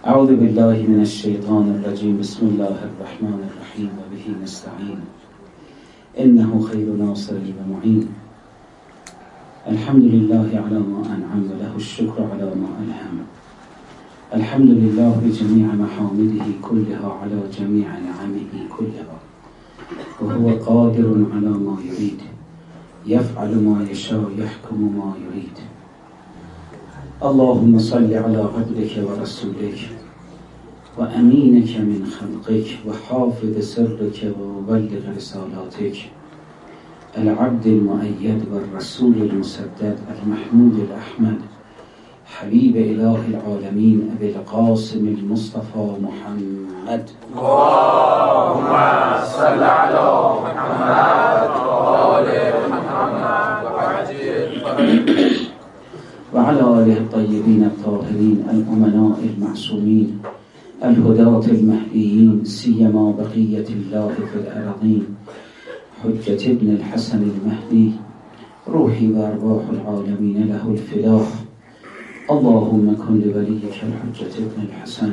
اعوذ بالله من الشیطان الرجیم. بسم الله الرحمن الرحیم و به نستعین انه خیر ناصر و معین. الحمد لله علی ما انعم و له الشکر علی ما الهم. الحمد لله بجمیع محامده كلها علی جمیع نعمه كلها و هو قادر علی ما یرید یفعل ما یشاء یحکم ما یرید. اللهم صل على عبدك ورسولك وأمينك من خلقك وحافظ سرك ومبلغ رسالاتك العبد المؤيد والرسول المسدد المحمود الأحمد حبيب إله العالمين أبي القاسم المصطفى محمد. اللهم صل على محمد وآل محمد وعجل فرجه وعلى آله الطيبين الطاهرين الأمناء المعصومين الهداة المهديين سيما بقية الله في الأرضين حجة ابن الحسن المهدي روحي وأرواح العالمين له الفداء. اللهم كن لوليك الحجة ابن الحسن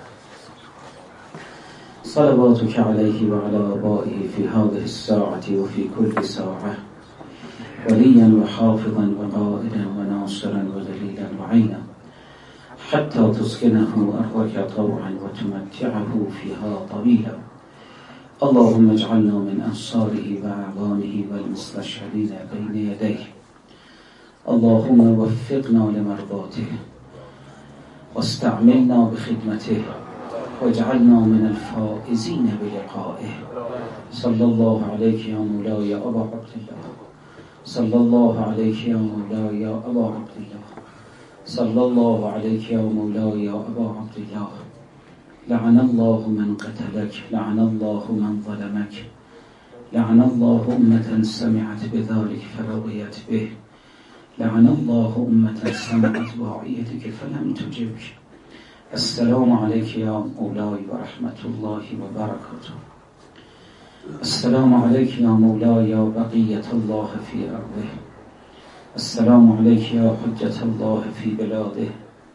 صلواتك عليه وعلى آبائه في هذه الساعة وفي كل ساعة وليا وحافظا وقائدا وناصرا ودليلا وعينا حتى تسكنه أرضك طوعا وتمتعه فيها طويلا. اللهم اجعلنا من أنصاره وأعوانه والمستشهدين بين يديه. اللهم وفقنا لمرضاته واستعملنا بخدمته واجعلنا من الفائزين بلقائه. صلى الله عليك يا مولاي يا أبا عبد الله. صلى الله عليك يا مولاي يا أبا عبد الله. صلى الله عليك يا مولاي يا أبا عبد الله. لعن الله من قتلك، لعن الله من ظلمك، لعن الله أمة سمعت بذلك فرضيت به، لعن الله أمة سمعت بعيتك فلم تجبك. السلام عليك يا مولاي ورحمة الله وبركاته. السلام عليك يا مولاي يا بقية الله في أرضه. السلام عليك يا حجة الله في بلاده.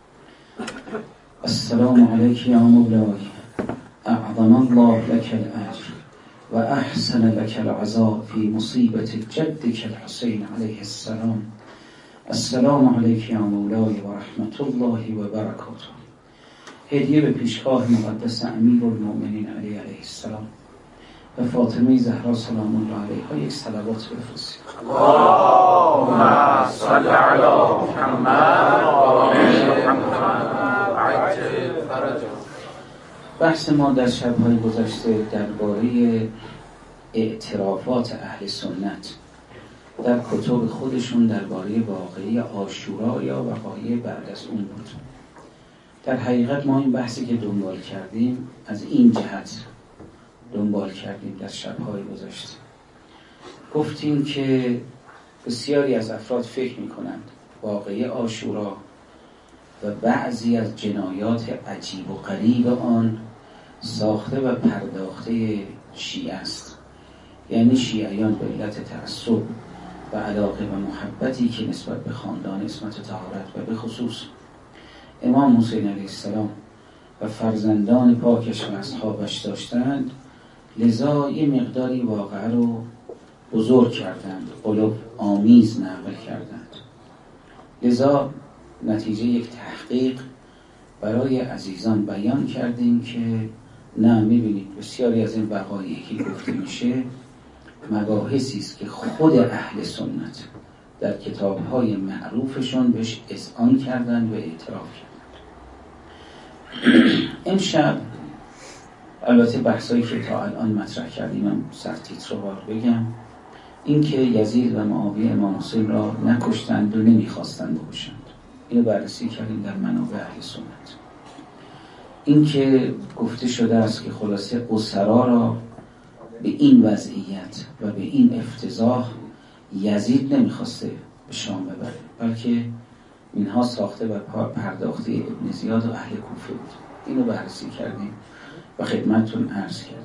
السلام عليك يا مولاي أعظم الله لك الأجر وأحسن لك العزاء في مصيبة جدك الحسين عليه السلام. السلام عليك يا مولاي ورحمة الله وبركاته. هدیه به پیشگاه مقدس امیرالمؤمنین علی علیه السلام و فاطمه زهرا سلام الله علیها یک صلوات بفرستید. اللهم صل على محمد وآل محمد وعجل فرجه. بحث ما در شب‌های گذشته درباره اعترافات اهل سنت در کتب خودشون درباره واقعه عاشورا یا وقایع بعد از اون بود. در حقیقت ما این بحثی که دنبال کردیم از این جهت دنبال کردیم. در شب‌های گذشته گفتیم که بسیاری از افراد فکر می‌کنند واقعه عاشورا و بعضی از جنایات عجیب و غریب آن ساخته و پرداخته شیعه است. یعنی شیعیان به علت تعصب و علاقه و محبتی که نسبت به خاندان عصمت و طهارت و به خصوص امام حسین علیه السلام و فرزندان پاکش و اصحابش داشتند، لذا یه مقداری واقعه رو بزرگ کردند، قلوب آمیز نقل کردند. لذا نتیجه یک تحقیق برای عزیزان بیان کردیم که نه، میبینید بسیاری از این وقایعی که گفته میشه مباحثی است که خود اهل سنت در کتاب‌های معروفشون بهش اذعان کردند و اعتراف کردند. امشب البته بحثایی که تا الان مطرح کردیم هم سرتیتروار بگم، این که یزید و معاویه امام حسین را نکشتند و نمیخواستند بکشند. اینو بررسی کردیم در منابع اهل سنت. این که گفته شده است که خلاصه اسرا را به این وضعیت و به این افتضاح یزید نمیخواسته به شام ببره، بلکه اینها ساخته و پرداخته ابن زیاد و اهل کوفه بود. اینو بررسی کردیم و خدمتتون عرض کردیم.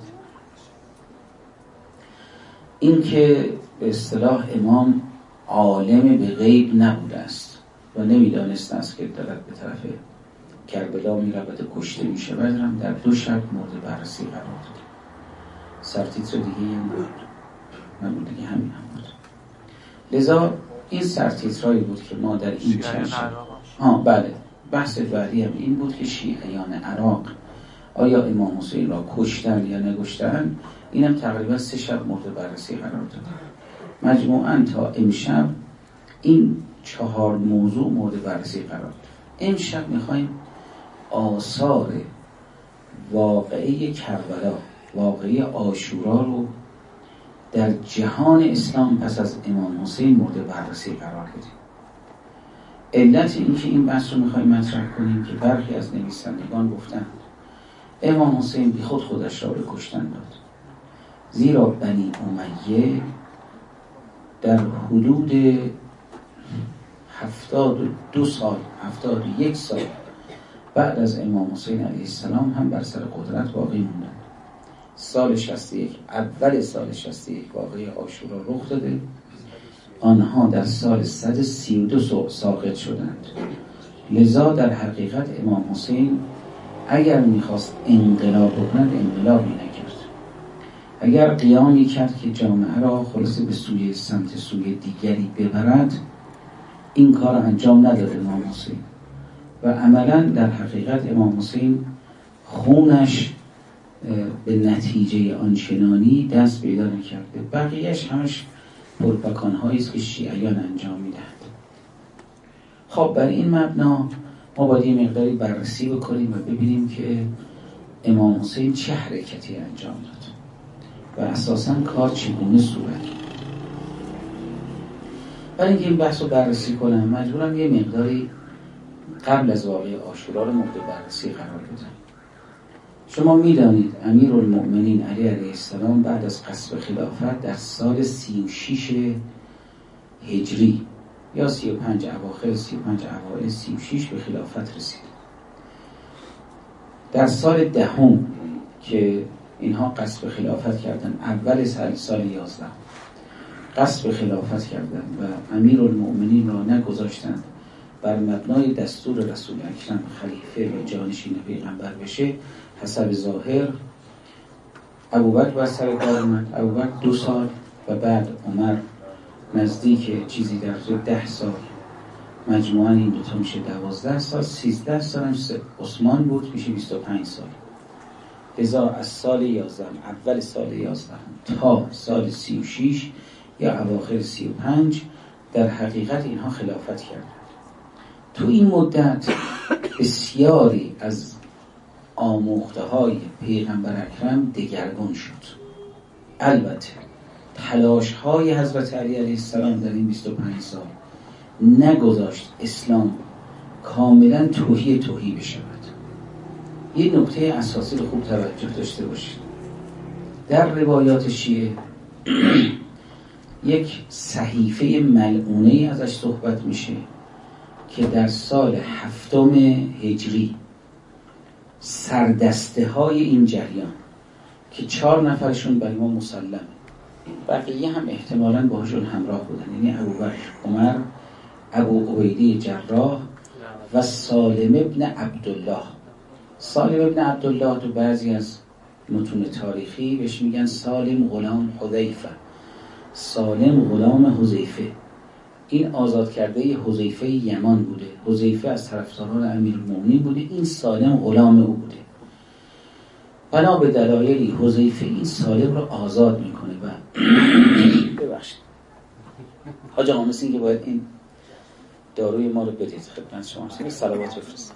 این که به اصطلاح امام عالم به غیب نبوده است و نمیدانست است که دارد به طرف کربلا می‌رود و کشته می‌شود هم در 2 شب مورد بررسی قرار داد. سرتیتر دیگه هم بود دیگه، همین هم بود. لذا این سرتیترایی بود که ما در این چند شب بله، بحث بعدی هم این بود که شیعیان عراق آیا امام حسین را کشتن یا نکشتن. اینم تقریبا 3 شب مورد بررسی قرار داد. مجموعاً تا امشب این 4 موضوع مورد بررسی قرار داد. امشب میخوایم آثار واقعی کربلا، واقعی عاشورا رو در جهان اسلام پس از امام حسین مورد بررسی قرار بدیم. علت این که این بحث رو میخوایم مطرح کنیم که برخی از نویسندگان گفتند امام حسین بی خودش را به کشتن داد، زیرا بنی امیه در حدود 72 سال 71 سال بعد از امام حسین علیه السلام هم بر سر قدرت باقی موندند. سال 61 اول سال 61 واقعه عاشورا رخ داده، آنها در سال 132 ساقط شدند. لذا در حقیقت امام حسین اگر میخواست انقلاب بکند انقلابی نکرد. اگر قیامی کرد که جامعه را خلاصه به سوی دیگری ببرد، این کار انجام نداد امام حسین و عملا در حقیقت امام حسین خونش به نتیجه آنچنانی دست پیدا نکرده. بقیهش همش پرپکان‌هایی است که شیعیان انجام میدهند. خب بر این مبنا ما باید یه مقداری بررسی بکنیم و ببینیم که امام حسین چه حرکتی انجام داد و اساساً کار چگونه صورت گرفت. برای اینکه این بحث رو بررسی کنم مجبورم یه مقداری قبل از واقعه عاشورا رو مورد بررسی قرار بدم. شما میدانید امیرالمؤمنین علی علیه السلام بعد از غصب خلافت در سال 36 هجری یا 35 اواخر 35 اوایل 36 به خلافت رسید. در سال 10 که اینها غصب خلافت کردن، اول سال 11 غصب خلافت کردن و امیرالمؤمنین را نگذاشتند بر مبنای دستور رسول اکرم خلیفه و جانشین پیغمبر بشه، حسب ظاهر ابوبکر بر سر کار اومد. ابوبکر 2 سال و بعد عمر نزدیک چیزی در 10 سال، مجموعاً این دوتا میشه 12 سال. 13 سال هم عثمان بود، میشه 25 سال. لذا از سال 11 اول سال 11 تا سال 36 یا اواخر 35 در حقیقت اینها خلافت کردند. تو این مدت بسیاری از آموخته های پیغمبر اکرم دگرگون شد. البته تلاش های حضرت علی علیه السلام در این 25 سال نگذاشت اسلام کاملا توهی بشود. یه نکته اساسی رو خوب توجه داشته باشید. در روایات شیعه یک صحیفه ملعونه ازش صحبت میشه که در سال 7 هجری سردسته های این جریان که 4 نفرشون بر ما مسلم، بقیه هم احتمالاً باهاشون همراه بودن، یعنی ابوبکر، عمر، ابو عبیده جراح و سالم ابن عبدالله. سالم ابن عبدالله تو بعضی از متون تاریخی بهش میگن سالم غلام حذیفه، سالم غلام حذیفه. این آزاد کرده حذیفه یمن بوده. حذیفه از طرفداران امیرالمومنین بوده، این سالم غلام او بوده. بنا به دلایلی حذیفه این سالم رو آزاد میکنه و ببخشید حاج آقا مثل این که باید این داروی ما رو بدید خدمت شما. سیگه صلوات بفرست.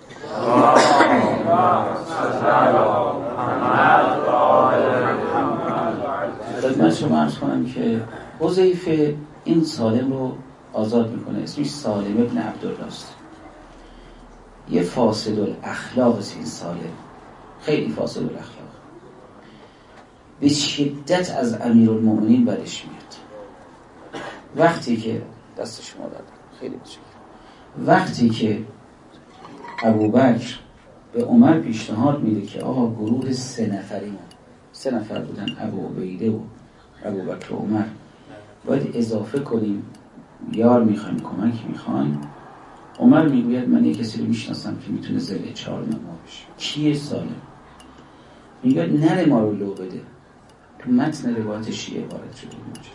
خدمت شما عرض کنم که حذیفه این سالم رو آزاد میکنه. اسمش سالم ابن عبدالله است. یه فاسد الاخلاق است این سالم، خیلی فاسد الاخلاق، به شدت از امیرالمؤمنین بدش میاد. وقتی که دست شما داد خیلی بچه، وقتی که ابوبکر به عمر پیشنهاد میده که آقا گروه 3 نفر بودن، ابو عبیده و ابوبکر و عمر، باید اضافه کنیم، یار میخوایم، کمک میخوایم. عمر میگوید من یک کسی رو میشناسم که میتونه ذل 4 ما بشه. کیه؟ سالم. میگوید نره ما رو لو بده. تو متن روایت شیعه وارد شده اینجا.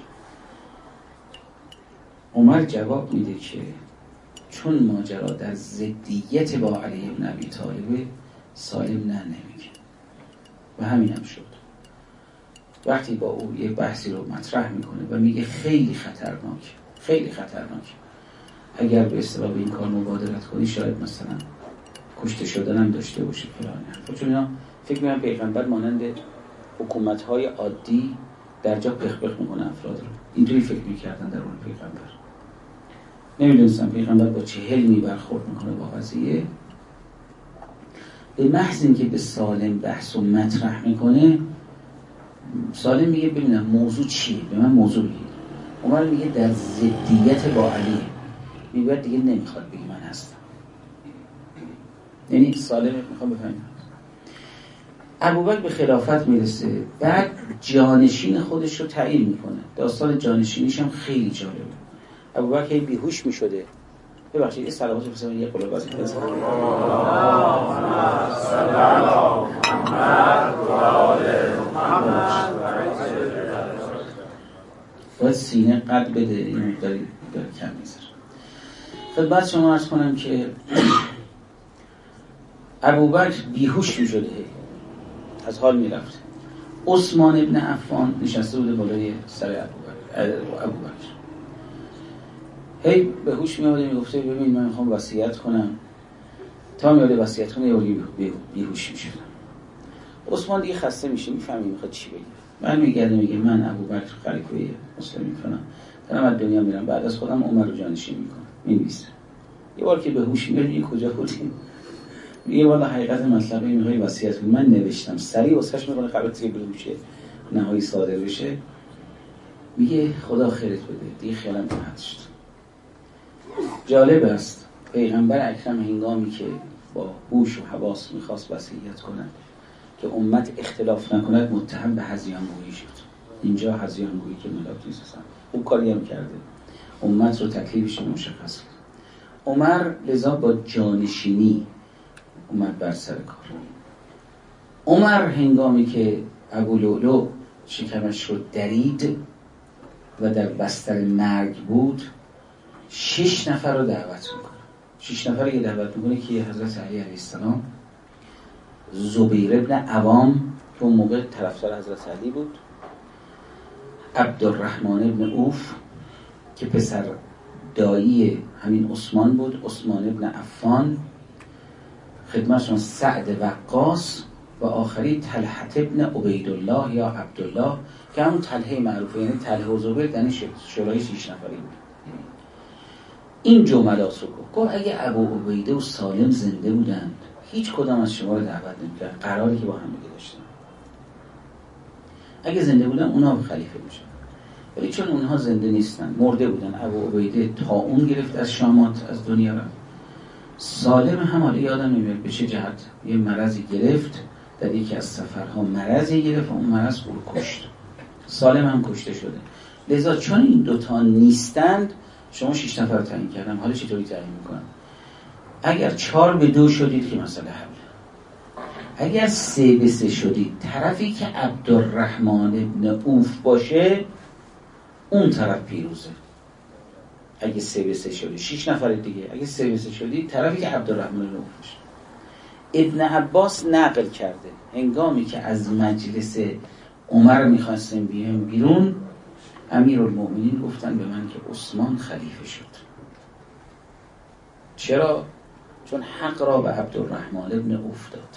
عمر جواب میده که چون ماجرا در ضدیت با علی بن ابی طالب، سالم نه نمیگه و همین هم شد. وقتی با او یک بحثی رو مطرح میکنه و میگه خیلی خطرناک، خیلی خطرناک، اگر به اصطلاح به این کار مبادرت کنی شاید مثلا کشته شدن هم داشته باشه فلان. چون اینا فکر میکنم پیغمبر مانند حکومت‌های عادی در جا پخ میکنه افراد رو. اینطوری فکر میکردن در اون پیغمبر. نمیدونستم پیغمبر با چه حلمی برخورد میکنه با قضیه. به محض اینکه به سالم بحث و مطرح میکنه، سالم میگه ببینم موضوع چیه؟ به من موضوع بگید. عمر میگه در ضدیت با علی. میگه دیگه نمیخواد بگی من هستم. یعنی سالم میخوام بفهمم. ابوبکر به خلافت میرسه، بعد جانشین خودش رو تعیین میکنه. داستان جانشینیش هم خیلی جالبه. ابوبکر بیهوش میشده. ببخشید این صلوات بفرستید یه قلوب بازی کنید. باید سینه قد بده، این مقداری داره کم میذاره. خدمت شما عرض کنم که ابوبکر بیهوش میشده، از حال میرفت. عثمان ابن عفان نشسته بوده بالای سر ابوبکر. هی به هوش میاد میگفته ببین من میخوام وصیت کنم. تا میاد وصیت کنه یه بیهوش میشه. عثمان دیگه خسته میشه، میفهمی میخواد چی بگه. من میگردم میگه من ابوبکر خلیفه مسلمین فلان دارم از دنیا میرم، بعد از خودم عمر رو جانشین میکنم. می‌نویسه. یه بار که به هوش میاد میگه کجا بودیم؟ میگه والا حقیقت مطلبی میخوای وصیت کنی. من نوشتم سریع واسش میکنه قبل از اینکه بشه نهایی صادر بشه. میگه خدا خیرت بده. دیگه خیالم راحت شد. جالب است پیغمبر اکرم هنگامی که با هوش و حواس میخواست وصیت کنند که امت اختلاف نکند متهم به هذیانگویی شد. اینجا هذیانگویی که ملاک نیستن. اون کاری هم کرده. امت رو تکلیفش مشخص کرد. عمر لذا با جانشینی اومد بر سر کار. عمر هنگامی که ابولؤلؤ شکمش رو درید و در بستر مرگ بود 6 نفر رو دعوت میکنه. 6 نفر که دعوت میکنه که حضرت علی علیه السلام، زبیر ابن عوام که اون موقع طرفدار حضرت علی بود، عبدالرحمن ابن عوف که پسر دایی همین عثمان بود، عثمان ابن عفان، خدمتشون سعد وقاص و آخری طلحه ابن عبیدالله یا عبدالله که همون طلحه معروفه، یعنی طلحه و زبیر در شورای 6 نفری بود. این جملات رو گفت اگه ابو عبیده و سالم زنده بودند هیچ کدام از شما رو دعوت نمی‌کردن، قراری که با هم دیگه داشتن. اگه زنده بودن اونا خلیفه میشن، ولی چون اونها زنده نیستن، مرده بودن. ابو عبیده طاعون گرفت از شامات، از دنیا رفت. سالم هم حالا یادم نمیاد به چه جهت یه مرضی گرفت، در یکی از سفرها مرضی گرفت و اون مرض او رو کشت. سالم هم کشته شده. لذا چون این دوتا نیستند شما 6 نفر رو تعیین کردم. حالا چطوری تعیین میکنم؟ اگر 4-2 شدید که مسئله حل. اگر 3-3 شدید، طرفی که عبدالرحمن ابن عوف باشه اون طرف پیروزه. اگه 3-3 شدید 6 نفر دیگه، اگه 3-3 شدید طرفی که عبدالرحمن ابن عوف باشه. ابن عباس نقل کرده هنگامی که از مجلس عمر میخواستیم بیایم بیرون، امیرالمؤمنین گفتن به من که عثمان خلیفه شد. چرا؟ چون حق را به عبدالرحمن ابن عوف داد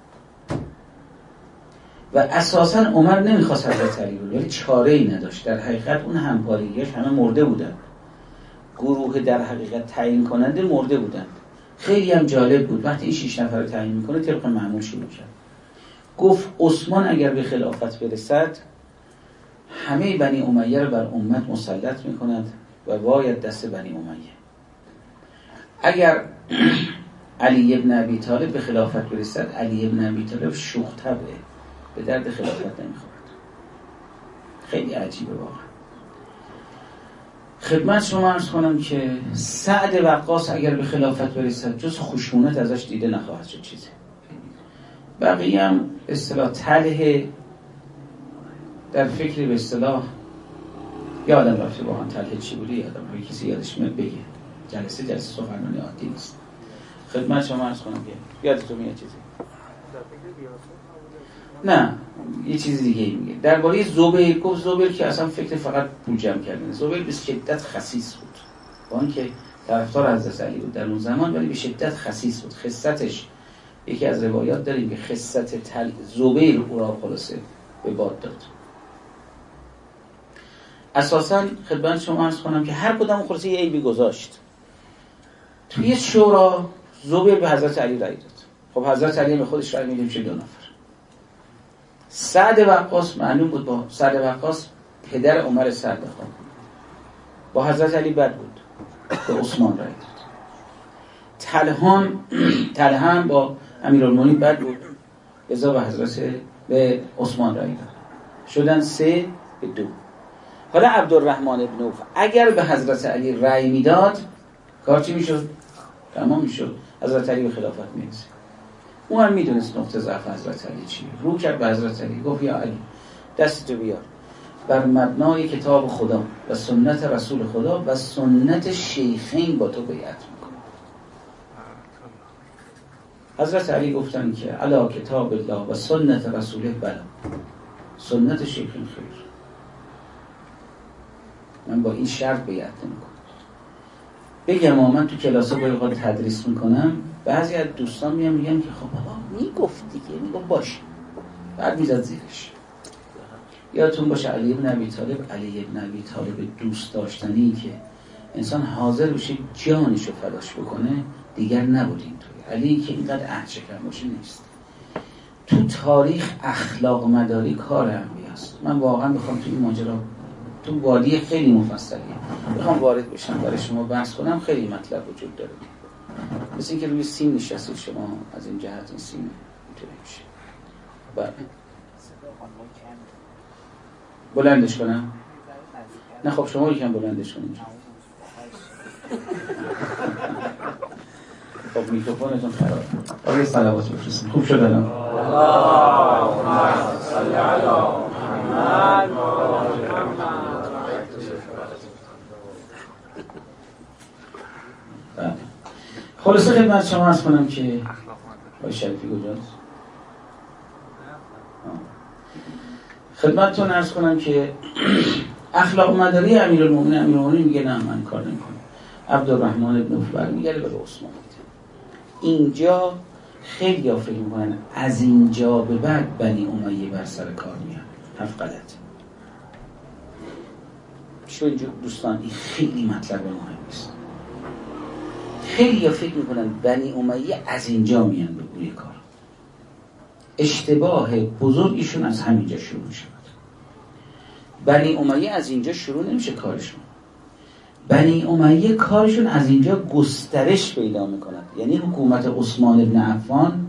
و اساساً عمر نمیخواست حضرت علی بود، ولی چاره‌ای نداشت. در حقیقت اون همکاریش همه مرده بودن. گروه در حقیقت تعیین کننده مرده بودند. خیلی هم جالب بود وقتی این 6 نفر رو تعیین میکنه طبق معمول شروع کرد. گفت عثمان اگر به خلافت برسد همه بنی امیه رو بر امت مسلط میکند و باید دست بنی امیه. اگر علی ابن ابی طالب به خلافت برسد، علی ابن ابی طالب شوخ طبعه، به درد خلافت نمیخورد. خیلی عجیبه واقعا. خدمت شما عرض کنم که سعد وقاص اگر به خلافت برسد جز خشونت ازش دیده نخواهد شد چیزی. بقیه هم اصطلاح تله در فکر به اصطلاح یادم رفته واقعا تله چی بوده، یادم رفته کسی یادش میاد بگه. جلسه سخنرانی عادی نیست. خدمت شما عرض کنم که یادتون میاد چیزی؟ نه یه چیز دیگه میگه درباره زبیر. گفت زبیر که اصلا فکر فقط پول جمع کردن. زبیر به شدت خسیس بود، با اینکه طرفدار حضرت علی بود در اون زمان، ولی به شدت خسیس بود. خصتش یکی از روایات داریم که خصت زبیر او را خلاصه به باد داد. اساساً خدمت شما عرض کنم که هر کدام خلاصه یه عیبی گذاشت. توی شورا زبیر به حضرت علی رأی داد. خب حضرت علی به خودش رأی میدیم چه 2 نفر. سعد وقاص معلوم بود، با سعد وقاص پدر عمر سعد خان با حضرت علی بد بود، به عثمان رأی داد. طلحه با امیرالمومنین بد بود، لذا به عثمان رأی داد. شدن 3-2. حالا عبدالرحمن بن عوف اگر به حضرت علی رأی میداد کار چی میشد؟ تمام میشد. حضرت علی به خلافت میرسید. اون هم میدونست نقطه ضعف حضرت علی چیه. رو کرد به حضرت علی گفت یا علی دستتو بیار، بر مبنای کتاب خدا و سنت رسول خدا و سنت شیخین با تو بیعت میکنم. حضرت علی گفتن که علا کتاب الله و سنت رسوله بلا، سنت شیخین خیر، من با این شرط بیعت نمیکنم. بگم من تو کلاسا باید تدریس میکنم، بعضی از دوستان میگن که خب بابا میگفت دیگه، میگم باشه، بعد میزد زیرش. یادتون باشه علی بن ابی طالب دوست داشتنی که انسان حاضر بشه جانشو فداش بکنه دیگر نبودیم توی. علی که اینقدر عهد شکن باشه نیست. تو تاریخ اخلاق مداری کار انبیاست. من واقعا میخوام تو این ماجرا تو وادی خیلی مفصلیه بخوام وارد بشم برای شما بحث کنم، خیلی مطلب وجود داره. مثل اینکه روی سیم نشستید شما، از این جهت این سیم اینطوری میشه. بله بلندش کنم؟ نه خب شما یکم بلندش کنید. خب میکروفونتون خراب. آقای صلوات بفرستید. خوب شد الان. اللهم صل علی محمد و آل محمد. خلاصه خدمت شما عرض کنم که آقای شریفی کجاست؟ خدمتتون عرض کنم که اخلاق مداری امیرالمومنین میگه نه من کار نمیکنم. عبدالرحمن بن عوف برمیگره به عثمان. اینجا خیلی ها فکر میکنن از اینجا به بعد بنی امیه بر سر کار میان. حرف غلط. چون دوستان این خیلی مطلب مهمی است. خیلی ها فکر میکنن بنی امیه از اینجا میان به روی کار. اشتباه بزرگیشون از همینجا شروع شد. بنی امیه از اینجا شروع نمیشه کارشون. بنی امیه کارشون از اینجا گسترش پیدا میکند. یعنی حکومت عثمان بن عفان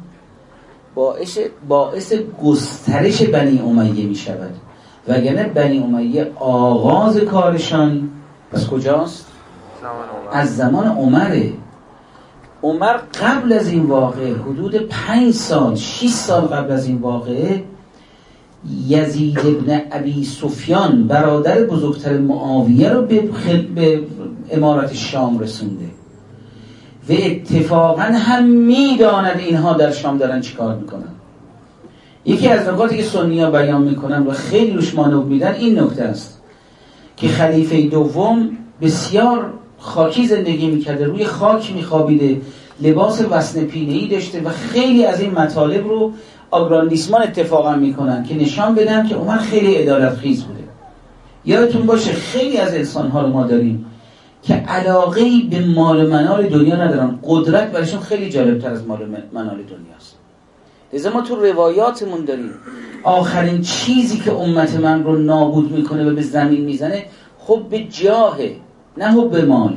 باعث گسترش بنی امیه میشود. وگرنه بنی امیه آغاز کارشان از کجاست؟ از زمان عمره. عمر قبل از این واقعه حدود 6 سال قبل از این واقعه یزید ابن ابی سفیان برادر بزرگتر معاویه رو به امارت شام رسونده و اتفاقا هم میداند اینها در شام دارن چیکار میکنن. یکی از نکاتی که سنی‌ها بیان میکنن و خیلی روش مانور میدن این نکته است که خلیفه دوم بسیار خاکی زندگی میکرده، روی خاک میخوابیده، لباس وسن پینه‌ای داشته و خیلی از این مطالب رو آگراندیسمان اتفاقا میکنن که نشان بدن که عمر خیلی عدالتخیز بوده. یادتون باشه خیلی از انسان‌ها رو ما داریم که علاقه‌ای به مال منال دنیا ندارن، قدرت برایشون خیلی جالبتر از مال منال دنیاست. لذا ما تو روایاتمون داریم آخرین چیزی که امت من رو نابود میکنه و به زمین میزنه حب جاهه، نه حب مال.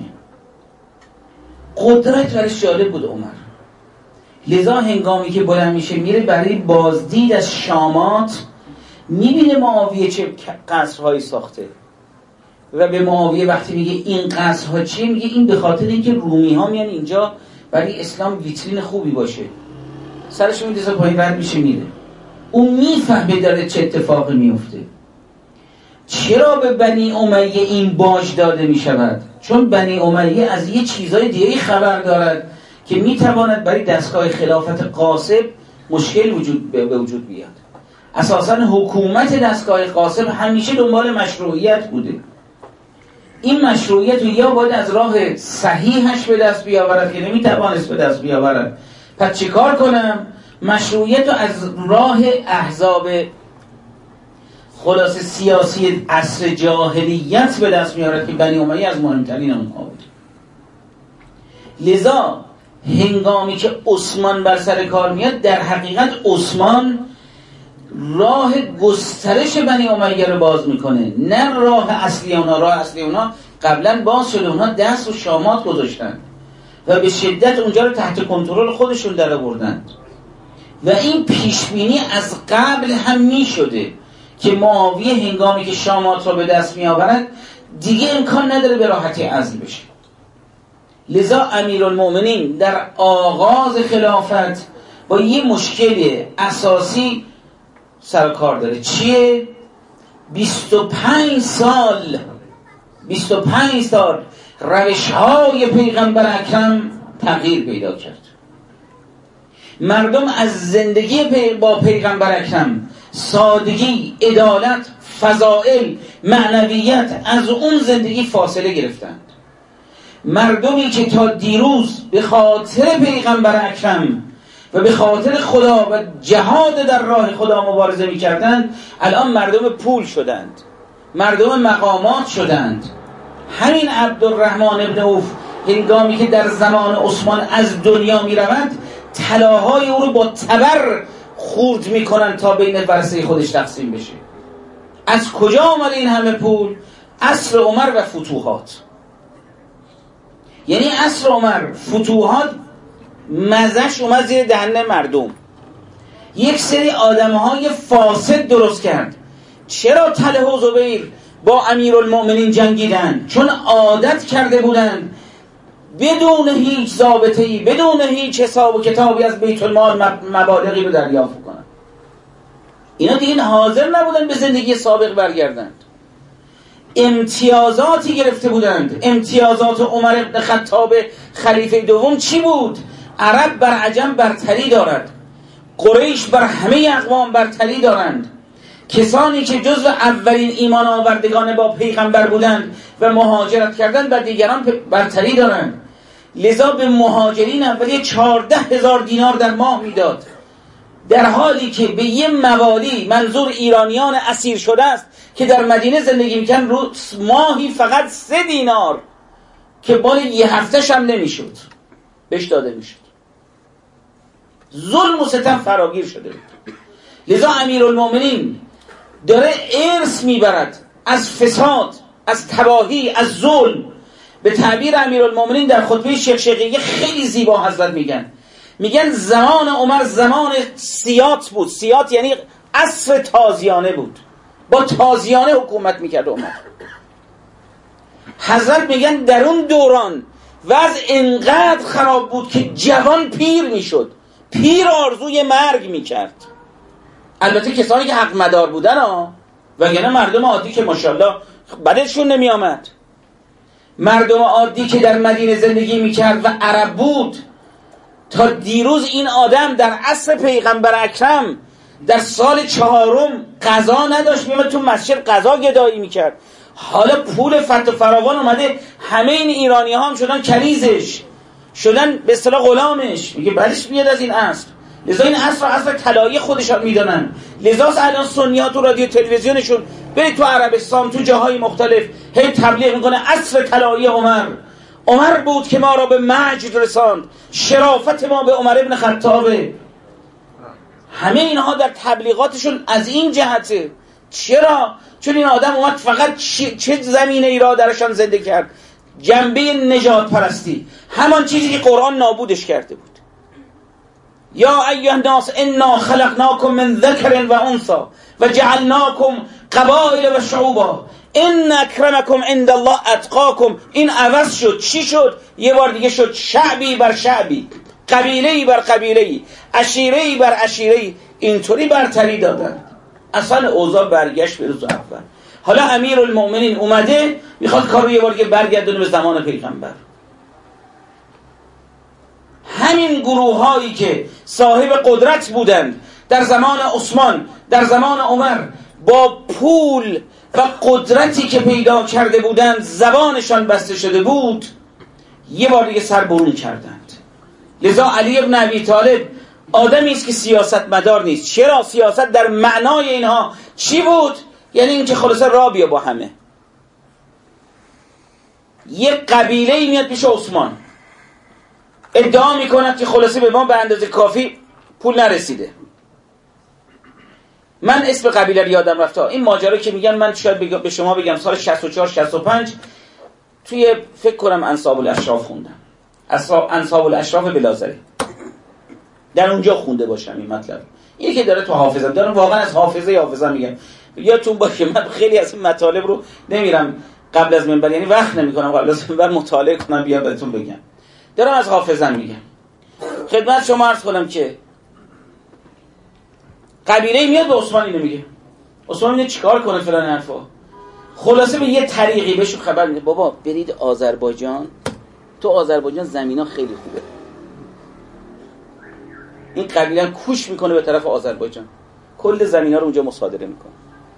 قدرت برایش جالب بود عمر. لذا هنگامی که بلند میشه میره برای بازدید از شامات، میبینه معاویه چه قصرهایی ساخته، و به معاویه وقتی میگه این قصرها چیه، میگه این به خاطر اینکه رومی ها میان اینجا برای اسلام ویترین خوبی باشه. سرش میدازه پایین رد میشه میره. اون میفهمه داره چه اتفاقی میفته. چرا به بنی امیه این باج داده میشود؟ چون بنی امیه از یه چیزای دیگه خبر دارد که میتواند برای دستگاه خلافت قاسب مشکل به وجود بیاد. اساساً حکومت دستگاه قاسب همیشه دنبال مشروعیت بوده. این مشروعیت رو یا باید از راه صحیحش به دست بیاورد که نمیتوانست به دست بیاورد، پس چه کار کنم؟ مشروعیت رو از راه احزاب خلاص سیاسی عصر جاهلیت به دست میارد که بنی امیه از مهمترین اونها بود. لذا هنگامی که عثمان بر سر کار میاد، در حقیقت عثمان راه گسترش بنی امیه رو باز میکنه، نه راه اصلی اونا. راه اصلی اونا قبلا باز شده، اونا دست و شامات گذاشتن و به شدت اونجا رو تحت کنترل خودشون در آوردن و این پیشبینی از قبل هم میشده که معاویه هنگامی که شامات رو به دست میآورد دیگه امکان نداره به راحتی عزل بشه. لذا امیرالمؤمنین در آغاز خلافت با یه مشکل اساسی سر کار داره. چیه؟ 25 سال روش‌های پیغمبر اکرم تغییر پیدا کرد. مردم از زندگی با پیغمبر اکرم، سادگی، عدالت، فضائل، معنویت، از اون زندگی فاصله گرفتند. مردمی که تا دیروز به خاطر پیغمبر اکرم و به خاطر خدا و جهاد در راه خدا مبارزه می‌کردند، الان مردم پول شدند، مردم مقامات شدند. همین عبدالرحمن ابن عوف هنگامی که در زمان عثمان از دنیا می‌رود، طلاهای او رو با تبر خورد می‌کنند تا بین ورثه خودش تقسیم بشه. از کجا آمد این همه پول؟ عصر عمر و فتوحات. یعنی عصر عمر فتوحات مزش اومد زیر دهن مردم، یک سری آدم‌های فاسد درست کرد. چرا طلحه و زبیر با امیرالمؤمنین جنگیدن؟ چون عادت کرده بودند بدون هیچ ضابطه‌ای، بدون هیچ حساب و کتابی از بیت المال مبالغی رو دریافت کنند. اینا دیگه حاضر نبودن به زندگی سابق برگردند. امتیازاتی گرفته بودند. امتیازات عمر بن خطاب خلیفه دوم چی بود؟ عرب بر عجم برتری دارد، قریش بر همه اقوام برتری دارند. کسانی که جزو اولین ایمان آوردگان با پیغمبر بودند و مهاجرت کردند بر دیگران برتری دارند. لذا به مهاجرین اولیه 14,000 دینار در ماه میداد، در حالی که به یه موالی، منظور ایرانیان اسیر شده است که در مدینه زندگی میکنن، رو ماهی فقط 3 دینار که بال یه هفتهش هم نمیشد بهش داده میشد. ظلم و ستم فراگیر شده بود. لذا امیرالمؤمنین داره ارث میبرد از فساد، از تباهی، از ظلم. به تعبیر امیرالمؤمنین در خطبه شیخ شقیقی خیلی زیبا حضرت میگن زمان عمر زمان سیات بود. سیات یعنی عصر تازیانه بود، با تازیانه حکومت میکرد عمر. حضرت میگن در اون دوران وضع انقدر خراب بود که جوان پیر میشد، پیر آرزوی مرگ میکرد. البته کسانی که حق مدار بودن وگرنه مردم عادی که ماشاءالله بدشون نمی آمد. مردم عادی که در مدینه زندگی میکرد و عرب بود، تا دیروز این آدم در عصر پیغمبر اکرم در سال 4 قضا نداشت، میامد تو مسجد قضا گدایی میکرد. حالا پول فت و فراوان اومده، همه این ایرانی ها هم شدن کنیزش، شدن به اصطلاح غلامش. میگه بعدش بیاد از این عصر. لذا این عصر طلایی خودشان میدانن. لذا الان سنیات و رادیو تلویزیونشون برید تو عربستان، تو جاهای مختلف، هی تبلیغ میکنه عصر طلایی عمر بود که ما را به مجد رساند، شرافت ما به عمر ابن خطابه. همه اینها در تبلیغاتشون از این جهته. چرا؟ چون این آدم اومد فقط چه زمینه ای را درشان زنده کرد؟ جنبه نجات پرستی، همان چیزی که قرآن نابودش کرده بود. یا ایها الناس انا خلقناکم من ذکر و انثی و جعلناکم قبائل و شعوبا. ان اکرمکم عند الله اتقاکم. این عوض شد. چی شد؟ یه بار دیگه شد شعبی بر شعبی، قبیله‌ای بر قبیله‌ای، عشیره‌ای بر عشیره‌ای. اینطوری برتری دادن. اصلا اوضاع برگشت به روز اول. حالا امیرالمؤمنین اومده میخواد کار رو یه بار دیگه برگردونه به زمان پیغمبر. همین گروه هایی که صاحب قدرت بودند در زمان عثمان، در زمان عمر، با پول و قدرتی که پیدا کرده بودند زبانشان بسته شده بود، یه بار دیگه سر برون کردند. لذا علی ابن ابی طالب آدمی است که سیاست مدار نیست. چرا؟ سیاست در معنای اینها چی بود؟ یعنی اینکه خلاصه را بیا با همه. یه قبیله‌ای میاد پیش عثمان ادعا میکند که خلاصه به ما به اندازه کافی پول نرسیده. من اسم قبیله رو یادم رفته. این ماجرا که میگن، من شاید به شما بگم سال 64 65 توی فکر کنم انصاب الاشراف خوندم. انصاب الاشراف بلازری. در اونجا خونده باشم این مطلب. اینی که داره تو حافظم دارم، واقعا از حافظه میگم. یادتون باشه من خیلی از این مطالب رو نمیرم قبل از منبر، یعنی وقت نمیکنم قبل از منبر مطالعه کنم بیام بهتون بگم. دارم از حافظم میگم. خدمت شما عرض کنم که قبیله میاد به عثمان اینو میگه. عثمان میگه چیکار کنه فلان حرفا. خلاصه به یه طریقی بهشون خبر میده بابا برید آذربایجان، تو آذربایجان زمینا خیلی خوبه. این قبیله کوش میکنه به طرف آذربایجان، کل زمینا رو اونجا مصادره میکنه.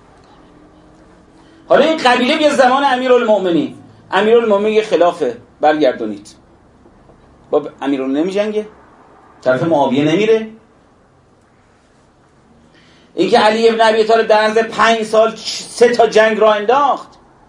حالا این قبیله به زمان امیرالمؤمنین، امیرالمؤمنین خلافه برگردونید. با امیرالمؤمنین نمیجنگه، طرف معاویه نمیره. این که علی ابن ابی طالب در عرض 5 سال 3 تا جنگ را انداخت.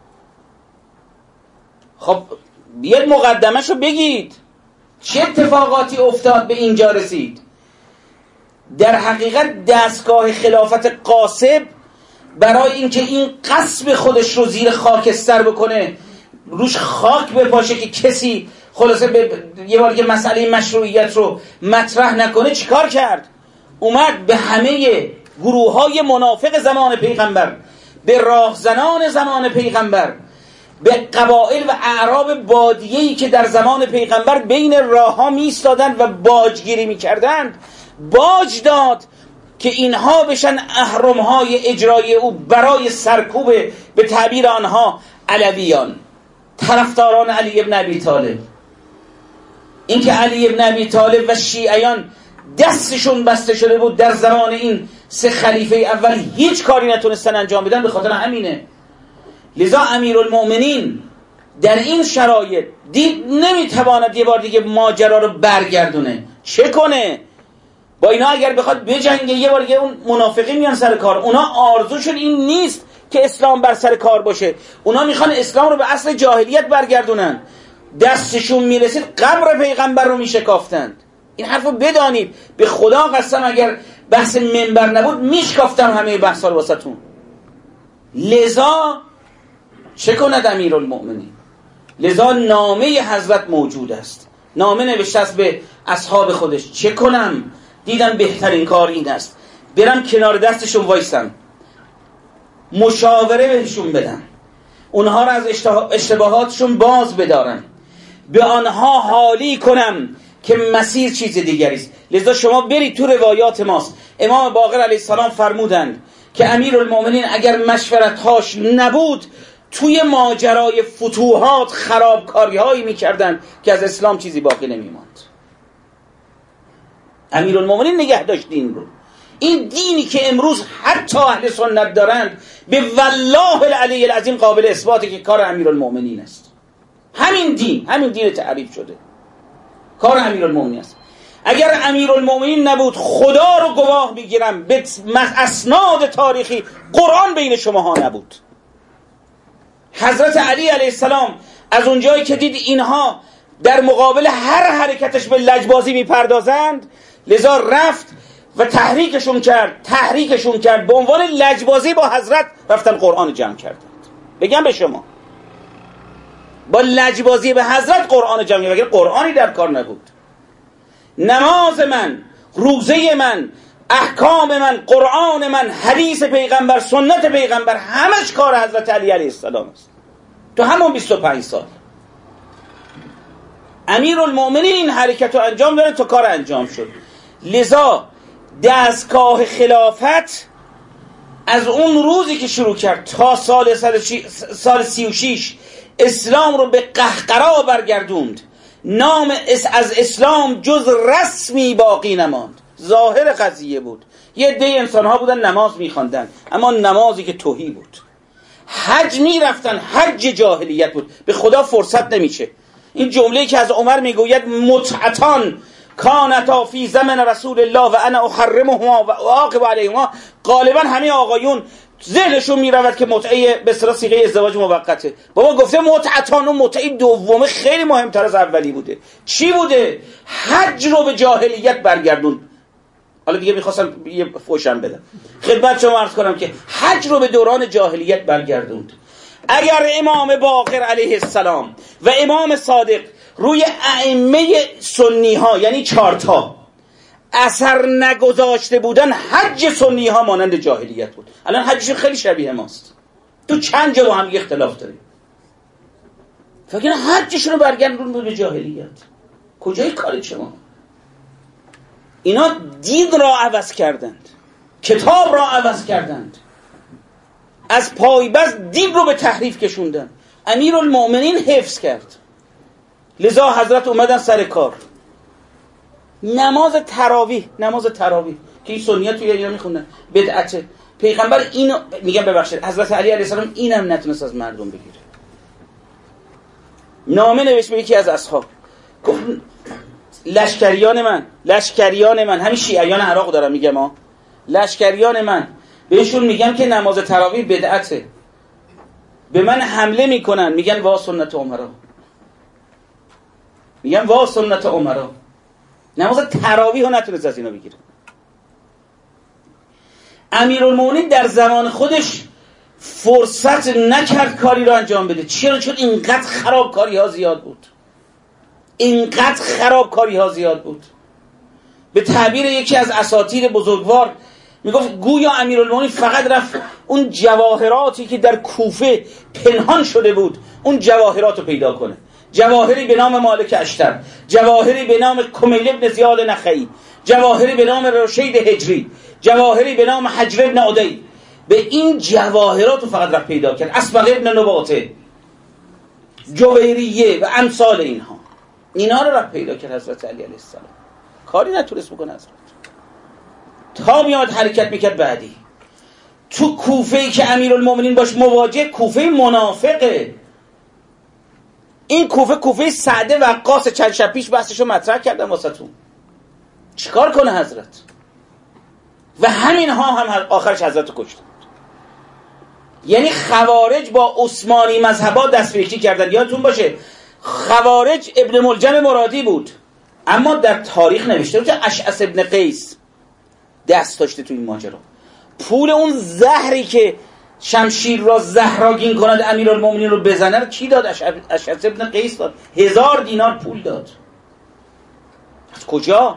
خب بیاد مقدمه‌شو بگید چه اتفاقاتی افتاد به اینجا رسید. در حقیقت دستگاه خلافت غاصب برای اینکه این غصب خودش رو زیر خاکستر بکنه، روش خاک بپاشه که کسی خلاصه یه بار که مسئله مشروعیت رو مطرح نکنه، چیکار کرد؟ اومد به همه گروه‌های منافق زمان پیغمبر، به راهزنان زمان پیغمبر، به قبایل و اعراب بادیه‌ای که در زمان پیغمبر بین راه‌ها می‌ایستادند و باجگیری می‌کردند، باج داد که اینها بشن اهرم‌های اجرایی او برای سرکوب به تعبیر آنها علویان، طرفداران علی ابن ابی طالب. این که علی ابن ابی طالب و شیعیان دستشون بسته شده بود در زمان این 3 خلیفه اول، هیچ کاری نتونستن انجام بدن، به خاطر همینه. لذا امیرالمؤمنین در این شرایط دید نمیتواند یه بار دیگه ماجرا رو برگردونه. چه کنه؟ با اینا اگر بخواد بجنگه یه بار دیگه اون منافقین میان سر کار. اونا آرزوشون این نیست که اسلام بر سر کار باشه، اونا میخوان اسلام رو به اصل جاهلیت برگردونن. دستشون میرسید قبر پیغمبر رو میشکافتند. این حرف رو بدانید. به خدا قسم اگر بحث منبر نبود میشکافتم همه بحثا رو واسهتون. لذا چه کند امیرالمؤمنین؟ لذا نامه حضرت موجود است، نامه نوشته است به اصحاب خودش. چه کنم؟ دیدم بهترین کار این است برم کنار دستشون وایسم، مشاوره بهشون بدم، اونها را از اشتباهاتشون باز بدارم، به آنها حالی کنم که مسیر چیز دیگری است. لذا شما برید تو روایات ماست، امام باقر علیه السلام فرمودند که امیرالمؤمنین اگر مشورت‌هاش نبود توی ماجرای فتوحات خرابکاری‌هایی می‌کردند که از اسلام چیزی باقی نمی‌ماند. امیرالمؤمنین نگه داشت دین رو. این دینی که امروز حتی اهل سنت دارند به والله العلی العظیم قابل اثباته که کار امیرالمؤمنین است. همین دین تعریف شده کار امیرالمؤمنین است. اگر امیرالمؤمنین نبود، خدا رو گواه میگیرم به اسناد تاریخی، قرآن بین شماها نبود. حضرت علی علیه السلام از اونجایی که دید اینها در مقابل هر حرکتش به لجبازی میپردازند، لذا رفت و تحریکشون کرد به عنوان لجبازی با حضرت رفتن قرآن جمع کردند. بگم به شما با لجبازی به حضرت قرآن جمع کردند، وگرنه قرآنی در کار نبود. نماز من، روزه من، احکام من، قرآن من، حدیث پیغمبر، سنت پیغمبر، همش کار حضرت علی علیه السلام است. تو همون 25 سال امیرالمؤمنین این حرکت رو انجام دادن تا کار انجام شد. لذا دستگاه خلافت از اون روزی که شروع کرد تا سال 36 اسلام رو به قهقرا برگردوند. نام از اسلام جز رسمی باقی نماند. ظاهر قضیه بود یه عده انسان ها بودن نماز میخواندن، اما نمازی که تهی بود. حج میرفتن، حج جاهلیت بود. به خدا فرصت نمیشه. این جمله‌ای که از عمر میگوید متعتان کانتا فی زمن رسول الله و انا احرمهما و اعاقب علیهما، غالبا همه آقایون ذهنشون میرود که متعه به اصطلاح صیغه ازدواج موقته. بابا گفته متعتان، و متعه دومه خیلی مهمتر از اولی بوده. چی بوده؟ حج رو به جاهلیت برگردون. حالا دیگه میخواستم یه فوشم بدم خدمت شما عرض کنم که حج رو به دوران جاهلیت برگردوند. اگر امام باقر علیه السلام و امام صادق روی ائمه سنی ها یعنی 4 تا اثر نگذاشته بودن، حج سنی ها مانند جاهلیت بود. الان حجشون خیلی شبیه ماست، تو چند جا با هم اختلاف داریم. فکر حجشون رو برگردون به جاهلیت. کجای کار شما؟ اینا دین را عوض کردند، کتاب را عوض کردند، از پایبست دین رو به تحریف کشوندن. امیرالمؤمنین حفظ کرد. لذا حضرت اومدن سر کار. نماز تراویح که این سنیت توی اینا میخوندن بدعته. پیغمبر اینو میگم ببخشید حضرت علی علیه السلام اینم نتونست از مردم بگیره. نامه نوشت به یکی از اصحاب، گفت لشکریان من همین شیعیان عراق دارم میگم ها، لشکریان من بهشون میگم که نماز تراویح بدعته، به من حمله میکنن، میگن وا سنت عمرا. نماز تراویح رو نتونست از اینا بگیره. امیرالمؤمنین در زمان خودش فرصت نکرد کاری رو انجام بده. چرا؟ چون اینقدر خرابکاری ها زیاد بود. به تعبیر یکی از اساطیر بزرگوار میگفت گویا امیرالمؤمنین فقط رفت اون جواهراتی که در کوفه پنهان شده بود اون جواهرات رو پیدا کنه. جواهری به نام مالک اشتر، جواهری به نام کمیل ابن زیاد نخعی، جواهری به نام رشید هجری، جواهری به نام حجر ابن عدی. به این جواهرات رو فقط رفت پیدا کرد. اسبق ابن نباته، جویریه و امثال اینا رو رفت پیدا کرد حضرت علی علیه السلام. کاری نتونست بکنه حضرت. تا میاد حرکت میکرد بعدی. تو کوفه‌ای که امیرالمؤمنین باش مواجه، کوفه منافقه. این کوفه سعد وقاص چند شب پیش بحثشو مطرح کردم واسهتون. چیکار کنه حضرت؟ و همینها هم آخرش حضرت رو کشتند. یعنی خوارج با عثمانی مذهبا دست به یکی کردن. یادتون باشه خوارج ابن ملجم مرادی بود، اما در تاریخ نوشته بود که اشعث ابن قیس دست داشته تو این ماجرا. پول اون زهری که شمشیر را زهراگین کند امیرالمؤمنین رو بزنه کی داد؟ اشعث ابن قیس داد. 1000 دینار پول داد. از کجا؟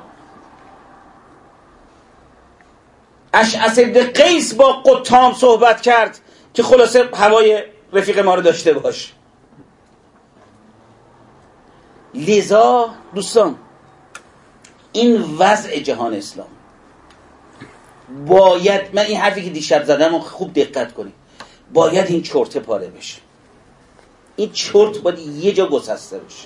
اشعث ابن قیس با قطام صحبت کرد که خلاصه هوای رفیق ما رو داشته باش. لذا دوستان این وضع جهان اسلام باید، من این حرفی که دیشب زدم خوب دقت کنید، باید این چرت پاره بشه. این چرت باید یه جا گسسته بشه.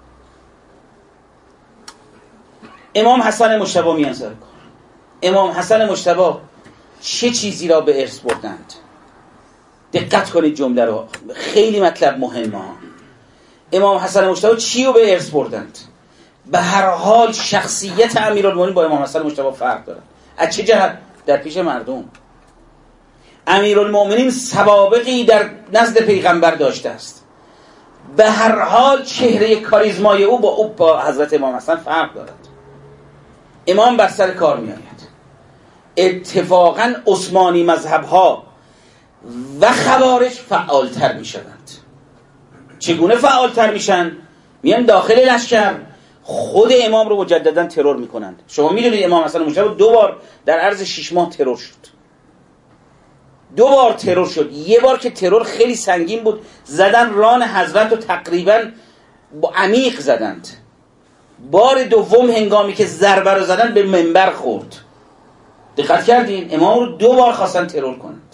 امام حسن مجتبی میان سر کار. امام حسن مجتبی چه چیزی را به ارث بردند؟ دقت کنید جمله رو، خیلی مطلب مهمه. امام حسن مجتبی چی رو به ارث بردند؟ به هر حال شخصیت امیرالمؤمنین با امام حسن مجتبی فرق داره. از چه جهت؟ در پیش مردم امیرالمؤمنین سوابقی در نزد پیغمبر داشته است. به هر حال چهره کاریزمای او با حضرت امام حسن فرق دارد. امام بر سر کار می آید. اتفاقا عثمانی مذهبها و خوارج فعالتر می شوند. چگونه فعالتر میشن؟ میان داخل لشکر خود امام رو مجددا ترور میکنند. شما میدونید امام حسن مجتبی 2 بار در عرض 6 ماه ترور شد. 2 بار ترور شد. یه بار که ترور خیلی سنگین بود، زدن ران حضرت رو تقریبا با عمیق زدند. بار دوم هنگامی که ضربه رو زدن به منبر خورد. دقت کردین؟ امام رو 2 بار خواستن ترور کنند.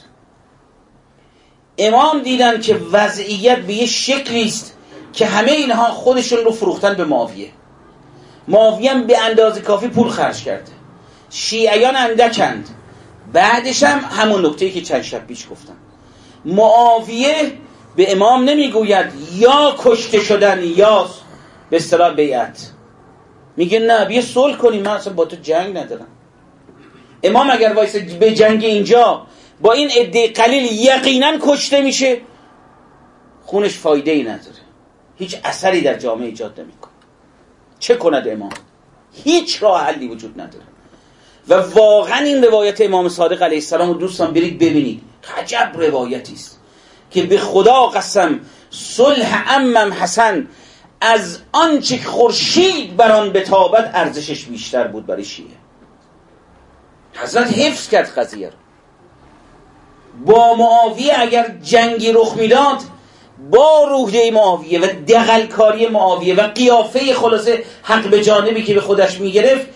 امام دیدن که وضعیت به یه شکلی است که همه اینها خودشون رو فروختن به معاویه. معاویه هم به اندازه کافی پول خرج کرده، شیعیان اندکند. بعدش هم همون نکته‌ای که چند شب پیش گفتم، معاویه به امام نمیگوید یا کشته شدن یا به اصطلاح بیعت، میگه نه بیا صلح کنیم، من اصلا با تو جنگ ندارم. امام اگر وایسه به جنگ اینجا با این عده قلیل یقینا کشته میشه، خونش فایده ای نداره، هیچ اثری در جامعه ایجاد نمیکنه. چه کند امام؟ هیچ راه حلی وجود نداره. و واقعا این روایت امام صادق علیه السلام رو دوستان برید ببینید، عجب روایتی است که به خدا قسم صلح عمم حسن از آنچه خورشید بر آن بتابد ارزشش بیشتر بود برای شیعه. حضرت حفظ کرد قضیه رو. با معاویه اگر جنگی رخ میداد، با روحیه معاویه و دغلکاری معاویه و قیافه خلاصه حق به جانبی که به خودش میگرفت،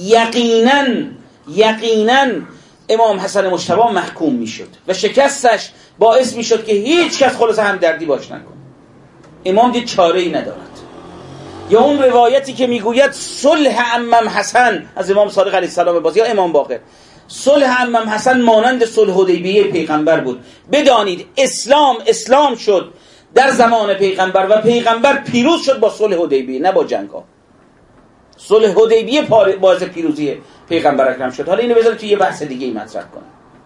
یقینا امام حسن مجتبی محکوم میشد و شکستش باعث میشد که هیچ کس خلاصه همدردی باش نکنه. امام دید چاره ای ندارد. یا اون روایتی که میگوید صلح عمم حسن از امام صادق علیه السلام باز یا امام باقر، صلح عمم حسن مانند صلح حدیبیه پیغمبر بود. بدانید اسلام شد در زمان پیغمبر و پیغمبر پیروز شد با صلح حدیبیه، نه با جنگ ها. صلح حدیبیه باعث پیروزی پیغمبر اکرم شد. حالا اینو بذارید توی یه بحث دیگه ای مطرح کنم.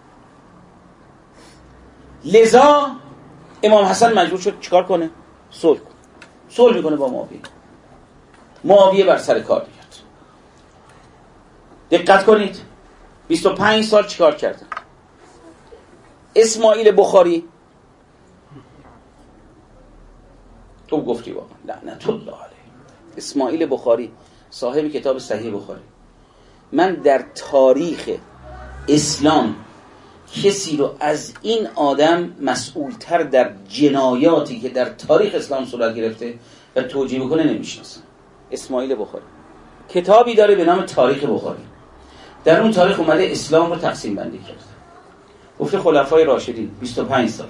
لذا امام حسن مجبور شد چیکار کنه؟ صلح میکنه با معاویه. معاویه بر سر کار میاد. دقت کنید 25 سال چیکار کردن؟ اسماعیل بخاری، تو گفتی واقعا لعنت الله علیه، اسماعیل بخاری صاحب کتاب صحیح بخاری، من در تاریخ اسلام کسی رو از این آدم مسئولتر در جنایاتی که در تاریخ اسلام صورت گرفته و توجیه بکنه نمیشناسم. اسماعیل بخاری کتابی داره به نام تاریخ بخاری. در اون تاریخ اومده اسلام رو تقسیم بندی کرده. گفته خلفای راشدین 25 سال،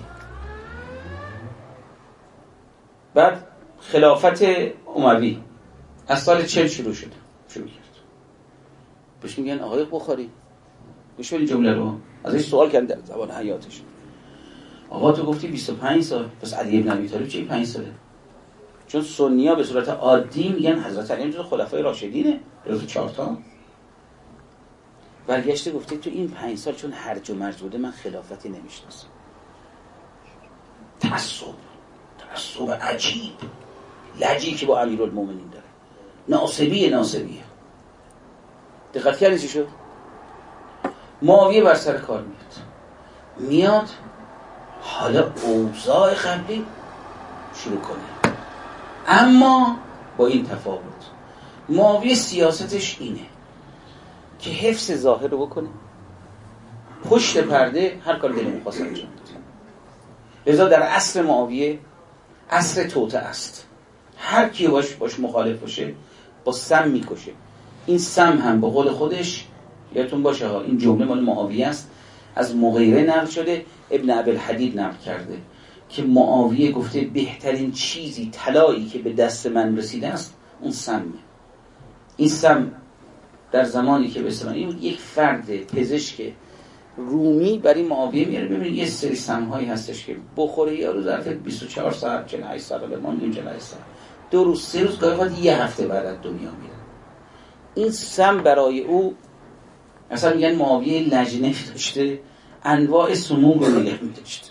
بعد خلافت اموی از سال 40 شروع کرد. بهش میگن آقای بخاری، گوش بدید جمله رو، ازش سوال کردن در زبان حیاتش. آقا تو گفتی 25 سال، پس علی ابن ابی طالب چه 5 ساله؟ چون سنی‌ها به صورت عادی میگن حضرت علی جزو خلفای راشدینه، جزو 4 تا. برگشته گفته تو این 5 سال چون هرج و مرج بوده من خلافتی نمیشناسم. تعصب عجیب لجی که با امیرالمومنین داره، ناصبیه. دقت کردی چی شد؟ معاویه بر سر کار میاد حالا اوضاع قبلی شروع کنه، اما با این تفاوت معاویه سیاستش اینه که حفظ ظاهر رو بکنه، پشت پرده هر کار دلمون خواست انجام بده. لذا در عصر معاویه عصر توطئه است، هر کی باش مخالف باشه با سم میکشه. این سم هم به قول خودش یادتون باشه ها، این جمله مال معاویه است، از مغیره نقل شده، ابن ابوالحدید نقل کرده که معاویه گفته بهترین چیزی طلایی که به دست من رسیده است اون سمه. این سم در زمانی که به اصطلاح این یک فرد پزشک رومی برای معاویه میاره، ببینید یه سری سم‌هایی هستش که بخوره یارو ظرف 24 ساعت 48 ساعت بمونه، این 48 ساعت 2 روز 3 روز گاهی وقت یه هفته بعد از دنیا میره. این سم برای او مثلا میگن معاویه لجنه داشته، انواع سموم رو نگه می‌داشت.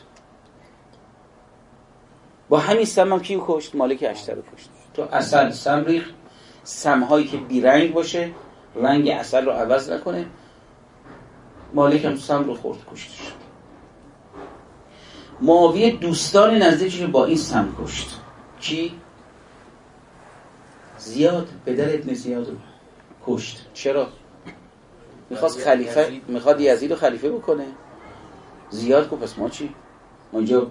با همین سم هم کیو کشت؟ مالک اشتر رو کشت. تو عسل سم ریخت، سم‌هایی که بیرنگ باشه، رنگ عسل رو عوض نکنه، مالک هم سم رو خورد کشتش. معاویه دوستان نزدیکش رو با این سم کشت. کی؟ زیاد پدر ابن زیاد رو کشت. چرا؟ میخواست خلیفه، میخواد یزید رو خلیفه بکنه. زیاد گفت پس ما چی؟ ما اینجا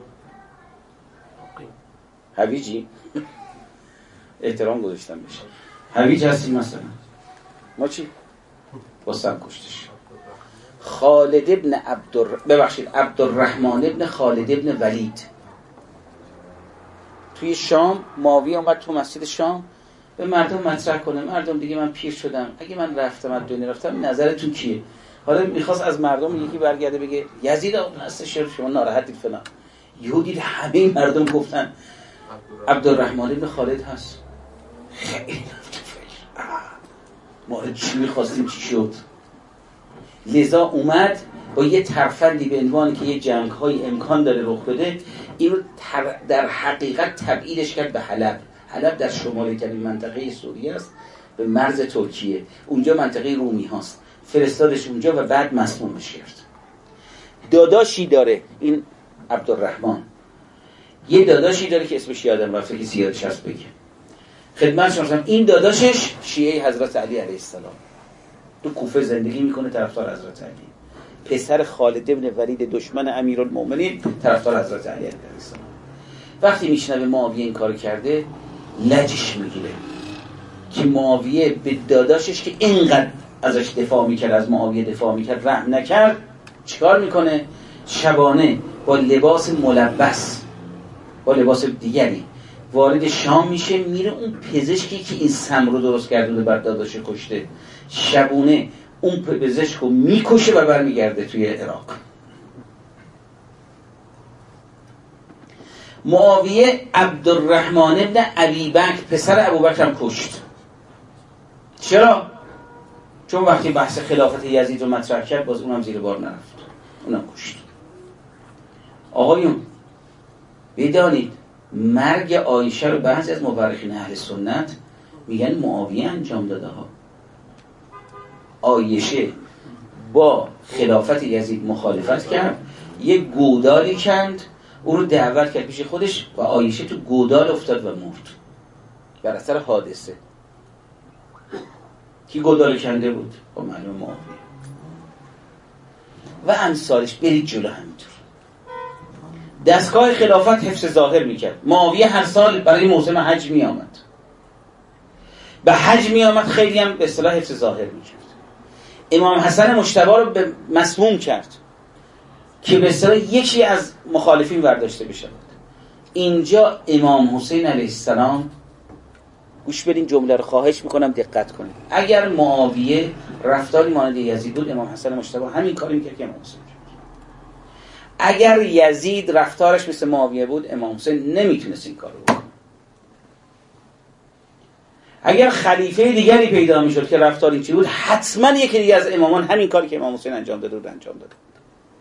هویجی احترام گذاشتم بشه، هویج هستیم مثلا، ما چی؟ واسم کشتش. خالد ابن عبدالرحمن ابن خالد ابن ولید توی شام، معاویه اومد تو مسجد شام به مردم مطرح کنه، مردم دیگه من پیر شدم، اگه من رفتم از دنیا رفتم نظرتون کیه؟ حالا میخواست از مردم یکی برگرده بگه یزید هستش شما ناراحتید فلان. یهودی همه مردم گفتن عبدالرحمن ابن خالد هست. خیلی ما چی میخواستیم چی شد. لذا اومد با یه ترفندی به عنوانی که یه جنگ‌های امکان داره رخ بده، اینو در حقیقت تبعیدش کرد به حلب. حلب در شمال ترین منطقه سوریه است، به مرز ترکیه، اونجا منطقه رومی هاست. فرستادش اونجا و بعد مسمومش کرد. داداشی داره این عبدالرحمن، یه داداشی داره که اسمش یادم رفته که زیادش هست بگه خدمت شما. این داداشش شیعه حضرت علی علیه السلام، تو کوفه زندگی میکنه، طرفدار حضرت علی. پسر خالد ابن ولید دشمن امیرالمومنین، طرفدار حضرت علی علیه السلام. وقتی میشنوه معاویه این کارو کرده لجش میگیره که معاویه به داداشش که اینقدر ازش دفاع میکرد، از معاویه دفاع میکرد، رحم نکرد. چیکار میکنه؟ شبانه با لباس ملبس، با لباس دیگری وارد شام میشه، میره اون پزشکی که این سم رو درست کرده بر داداش کشته، شبونه اون پزشک رو میکشه و برمیگرده توی عراق. معاویه عبدالرحمن ابن علی بکر پسر ابوبکر هم کشت. چرا؟ چون وقتی بحث خلافت یزید رو مطرح کرد باز اونم زیر بار نرفت، اونم کشت. آقایون بدانید مرگ عایشه رو بعضی از مورخین اهل سنت میگن معاویه انجام داده ها. عایشه با خلافت یزید مخالفت کرد، یک گودالی کند، او رو دعوت کرد پیش خودش و عایشه تو گودال افتاد و مرد بر اثر حادثه. کی گودال کنده بود؟ با معلوم معاویه و امثالش. برید جلو همینطور. دستگاه خلافت حفظ ظاهر میکرد. معاویه هر سال برای موسم حج میآمد، به حج میآمد، خیلی هم به اصطلاح حفظ ظاهر میکرد. امام حسن مجتبی رو به مسموم کرد که به اصطلاح یکی از مخالفین برداشته بشه. اینجا امام حسین علیه السلام، گوش بدین جمله رو خواهش میکنم دقت کنید. اگر معاویه رفتاری مانند یزید بود، امام حسن مجتبی همین کاری میکرد که امام حسین کرد. اگر یزید رفتارش مثل معاویه بود، امام حسین نمیتونست این کارو بکنه. اگر خلیفه دیگری پیدا میشد که رفتاری چی بود، حتما یکی دیگه از امامان همین کاری که امام حسین انجام داده بود انجام داده بود.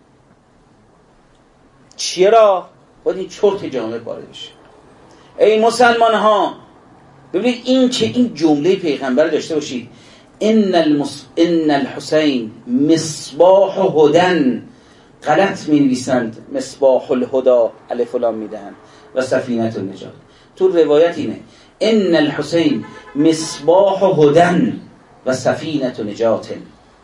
چرا؟ باید این چرت جامعه پاره بشه. ای مسلمان ها ببینید این جمله پیغمبر داشته باشید. ان الحسین مصباح هدن، غلط می‌نویسند مصباح الهدى الف و لام میدهند و سفینه النجات. تو روایت اینه ان الحسین مصباح هدن و سفینه نجات.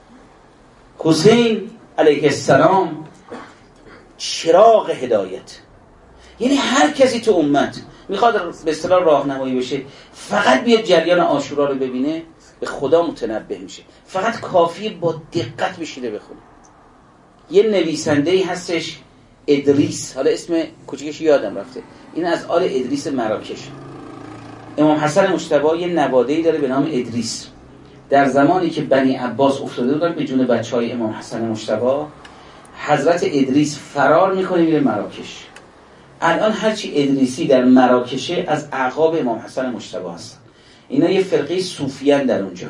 حسین علیه السلام چراغ هدایت، یعنی هر کسی تو امت میخواد به اصطلاح راهنمایی بشه، فقط بیاد جریان عاشورا رو ببینه، به خدا متنبه میشه. فقط کافیه با دقت بشینه بخونه. یه نویسنده‌ای هستش ادریس، حالا اسم کوچیکش یادم رفته، این از آل ادریس مراکش. امام حسن مجتبی یه نواده‌ای داره به نام ادریس. در زمانی که بنی عباس افتاده بودن به جون بچهای امام حسن مجتبی، حضرت ادریس فرار میکنه میره مراکش. الان هرچی ادریسی در مراکشه از اعقاب امام حسن مجتبی هست. اینا یه فرقه صوفیان در اونجا.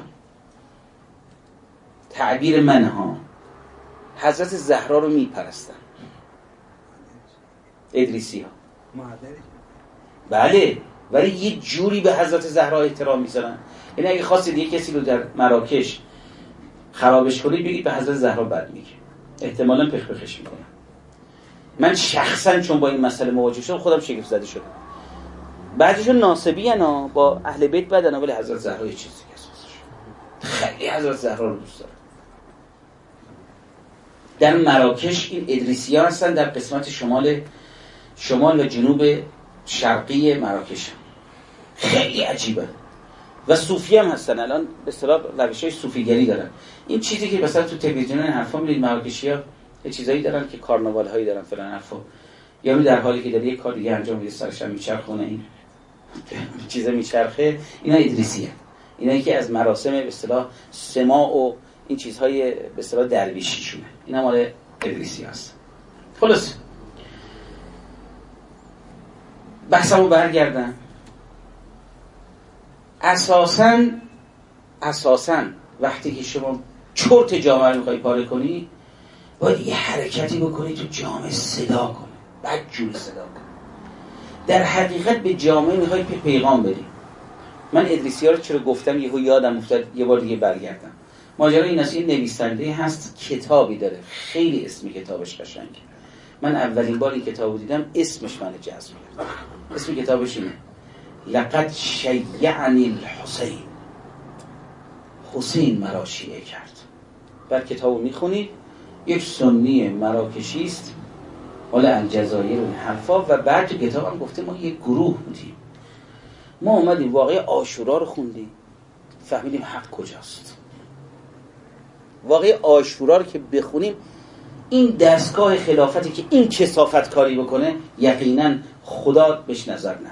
تعبیر من ها، حضرت زهرا رو میپرستن ادریسی ها. بله، ولی یه جوری به حضرت زهرا احترام میذارن. یعنی اگه خواستید یه کسی رو در مراکش خرابش کنید بگید به حضرت زهرا بد میگه، احتمالاً پخش میکنن. من شخصا چون با این مسئله مواجه شدم خودم شگفت زده شدم. بعضیشون ناصبی هن با اهل بیت بدن، ولی حضرت زهرا یه چیزی خیلی حضرت زهرا رو دوست دارن. در مراکش این ادریسی‌ها هستن، در قسمت شمال و جنوب شرقی مراکش، خیلی عجیبه و صوفی هم هستن. الان به اصطلاح روش‌های صوفیگری دارن. این چیزی که مثلا تو تلویزیون این حرفا می‌بینید مراکشی‌ها یه چیزایی دارن که کارناوال‌هایی دارن فلان حرفا، یا در حالی که داره یک کار دیگه انجام میده سرش هم میچرخونه، این چیزا میچرخه، اینا ادریسیه. اینایی که از مراسم به اصطلاح سماع و این چیزهای به اصطلاح درویشیشونه، اینا مال ادریسی هست. خلاص بحثمو برگردن. اساساً وقتی که شما چرت جامعه رو میخوای پاره کنی، باید یه حرکتی بکنی تو جامعه صدا کنی، بدجور صدا کنی. در حقیقت به جامعه میخوای پیغام بدی. من ادریسی‌ها رو چرا گفتم یهو یادم افتاد یه بار دیگه برگردم. ماجرا این است، این نویسنده هست، کتابی داره، خیلی اسم کتابش قشنگه. من اولین بار این کتابو دیدم اسمش من جذب کرد. اسم کتابش اینه: لقد شیعنی الحسین. حسین مرا شیعه کرد. بعد کتابو میخونید، یک سنی مراکشی است، مال الجزایر و این حرفا، و بعد تو کتابم گفته ما یک گروه بودیم، ما اومدیم واقعه عاشورا رو خوندیم، فهمیدیم حق کجاست. واقعه عاشورا رو که بخونیم، این دستگاه خلافتی که این کثافت کاری بکنه یقینا خدا بهش نظر نداره،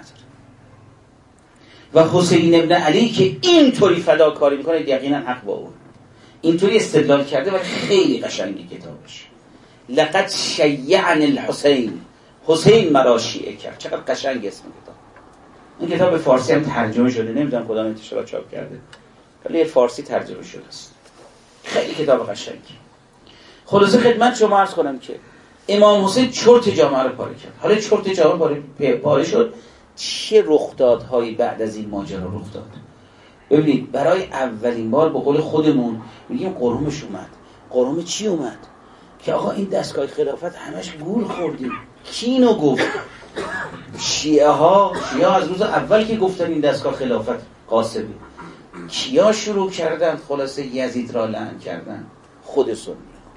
و حسین ابن علی که اینطوری فداکاری میکنه یقینا حق با اون. اینطوری استدلال کرده و خیلی قشنگی کتابش. لقد شیعن الحسین، حسین مرا شیعه کرد. چقدر قشنگ اسم کتاب. این کتاب به فارسی هم ترجمه شده، نمیدونم کدام انتشارات چاپ کرده، ولی فارسی ترجمه شده است. خیلی کتاب قشنگی. خلاصه خدمت شما عرض کنم که امام حسین چرت جامعه رو پاره کرد. حالا چرت جامعه پاره شد، چه رخدادهایی بعد از این ماجرا رخ داد. ببینید برای اولین بار به قول خودمون میگیم قرمش اومد. قرم چی اومد؟ که آقا این دستگاه خلافت همش گول خوردیم. کی اینو گفت؟ شیعه ها از روز اول که گفتن این دستگاه خلافت قاسمی. کیا شروع کردن خلاصه یزید را لعن کردن؟ خود سنی.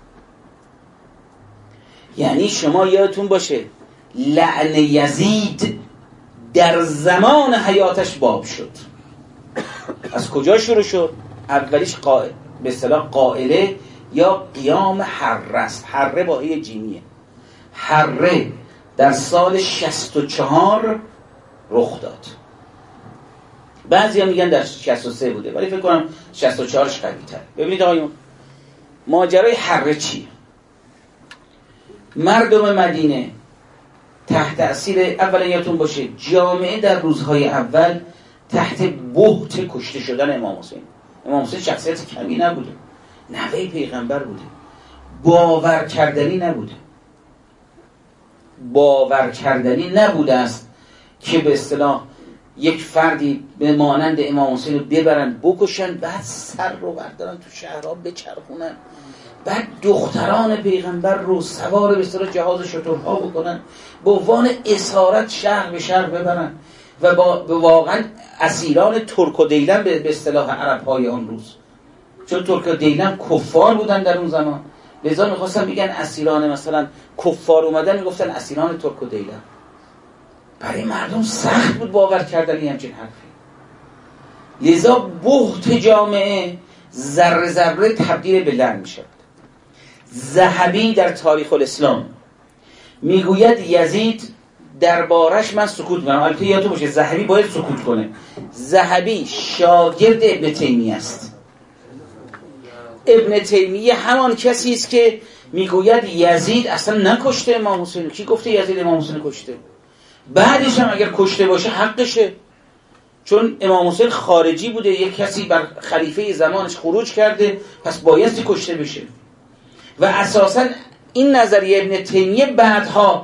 یعنی شما یادتون باشه لعن یزید در زمان حیاتش باب شد. از کجا شروع شد؟ اولیش به اصطلاح قائله یا قیام حره است. حره با هی جیمیه. حره در سال 64 رخ داد. بعضی هم میگن در 63 بوده، ولی فکر کنم 64ش قوی تر. ببینید آقایون، ماجرای حره چیه؟ مردم مدینه تحت تأثیر، اولا یادتون باشه جامعه در روزهای اول تحت بهت کشته شدن امام حسین. امام حسین شخصیت کمی نبوده، نوه پیغمبر بوده، باور کردنی نبوده است که به اصطلاح یک فردی به مانند امام حسین رو ببرن بکشن، بعد سر رو بردارن تو شهرها بچرخونن، بعد دختران پیغمبر رو سوار به اصطلاح جهاز شترها بکنن، به عنوان اسارت شهر به شهر ببرن و واقعا اسیران ترک و دیلم به اصطلاح عرب‌های آن روز، چون ترک و دیلم کفار بودن در اون زمان، لذا میخواستن بگن اسیران مثلا کفار اومدن، میگفتن اسیران ترک و دیلم. برای مردم سخت بود باور کردن همچین حرفی. لذا بهت جامعه ذره ذره تبدیل به لعن میشد. ذهبی در تاریخ الاسلام میگوید یزید دربارش من سکوت کنم. البته یادتون باشه ذهبی باید سکوت کنه. ذهبی شاگرد ابن تیمیه است. ابن تیمیه همان کسی است که میگوید یزید اصلا نکشته امام حسین. کی گفته یزید امام حسین کشته؟ بعدش هم اگر کشته باشه حقشه، چون امام حسین خارجی بوده، یک کسی بر خلیفه زمانش خروج کرده، پس بایستی کشته بشه. و اساسا این نظریه ابن تیمیه بعدها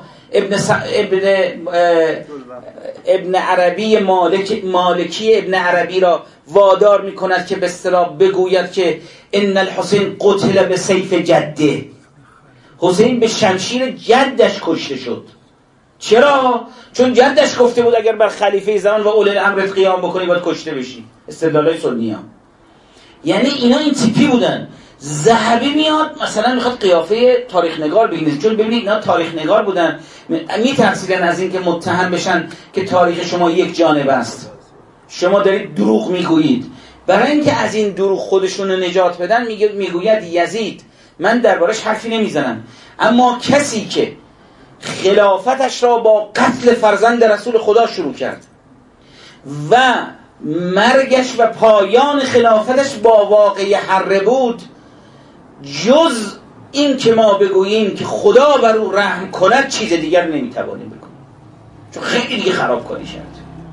ابن عربی مالکی ابن عربی را وادار میکند که به اصطلاح بگوید که ان الحسین قتل به سیف جده، حسین به شمشیر جدش کشته شد. چرا؟ چون جدش گفته بود اگر بر خلیفه زمان و اولی الامر قیام بکنی باید کشته بشی. استدلالای سنی ها. یعنی اینا این تیپی بودن. ذهبی میاد مثلا میخواد قیافه تاریخ نگار بگیره، چون ببینید اینا تاریخ نگار بودن، میترسیدن از این که متهم بشن که تاریخ شما یک جانب است، شما دارید دروغ میگویید. برای اینکه از این دروغ خودشون رو نجات بدن میگوید یزید من دربارش حرفی نمیزنم، اما کسی که خلافتش را با قتل فرزند رسول خدا شروع کرد و مرگش و پایان خلافتش با واقعه حره بود، جز این که ما بگوییم که خدا بر او رحم کند چیز دیگر نمیتوانیم بکنیم، چون خیلی دیگه خراب کاری کرد.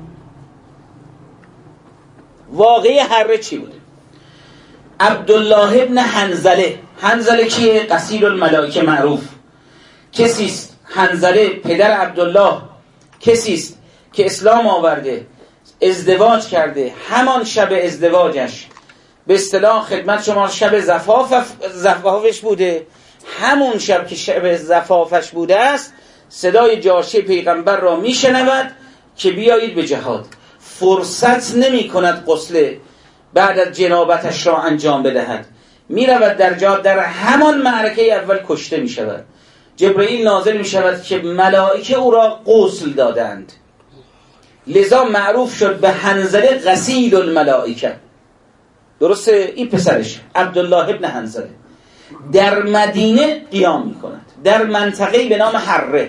واقعه حره چی بوده؟ عبدالله ابن حنظله. حنظله کیه؟ قصیل الملائکه معروف کسیست. حنظله پدر عبدالله کسیست که اسلام آورده، ازدواج کرده، همان شب ازدواجش به اصطلاح خدمت شما شب زفافش بوده. همون شب که شب زفافش بوده است صدای جارچه پیغمبر را میشنود که بیایید به جهاد. فرصت نمی کند غسل بعد از جنابتش را انجام بدهد، می رود در جهاد. در همان معرکه اول کشته می شود. جبرئیل نازل می شود که ملائکه او را غسل دادند، لذا معروف شد به حنظله غسیل الملائکه. درسته؟ این پسرش عبدالله ابن حنظله در مدینه قیام می کند، در منطقه‌ای به نام حره.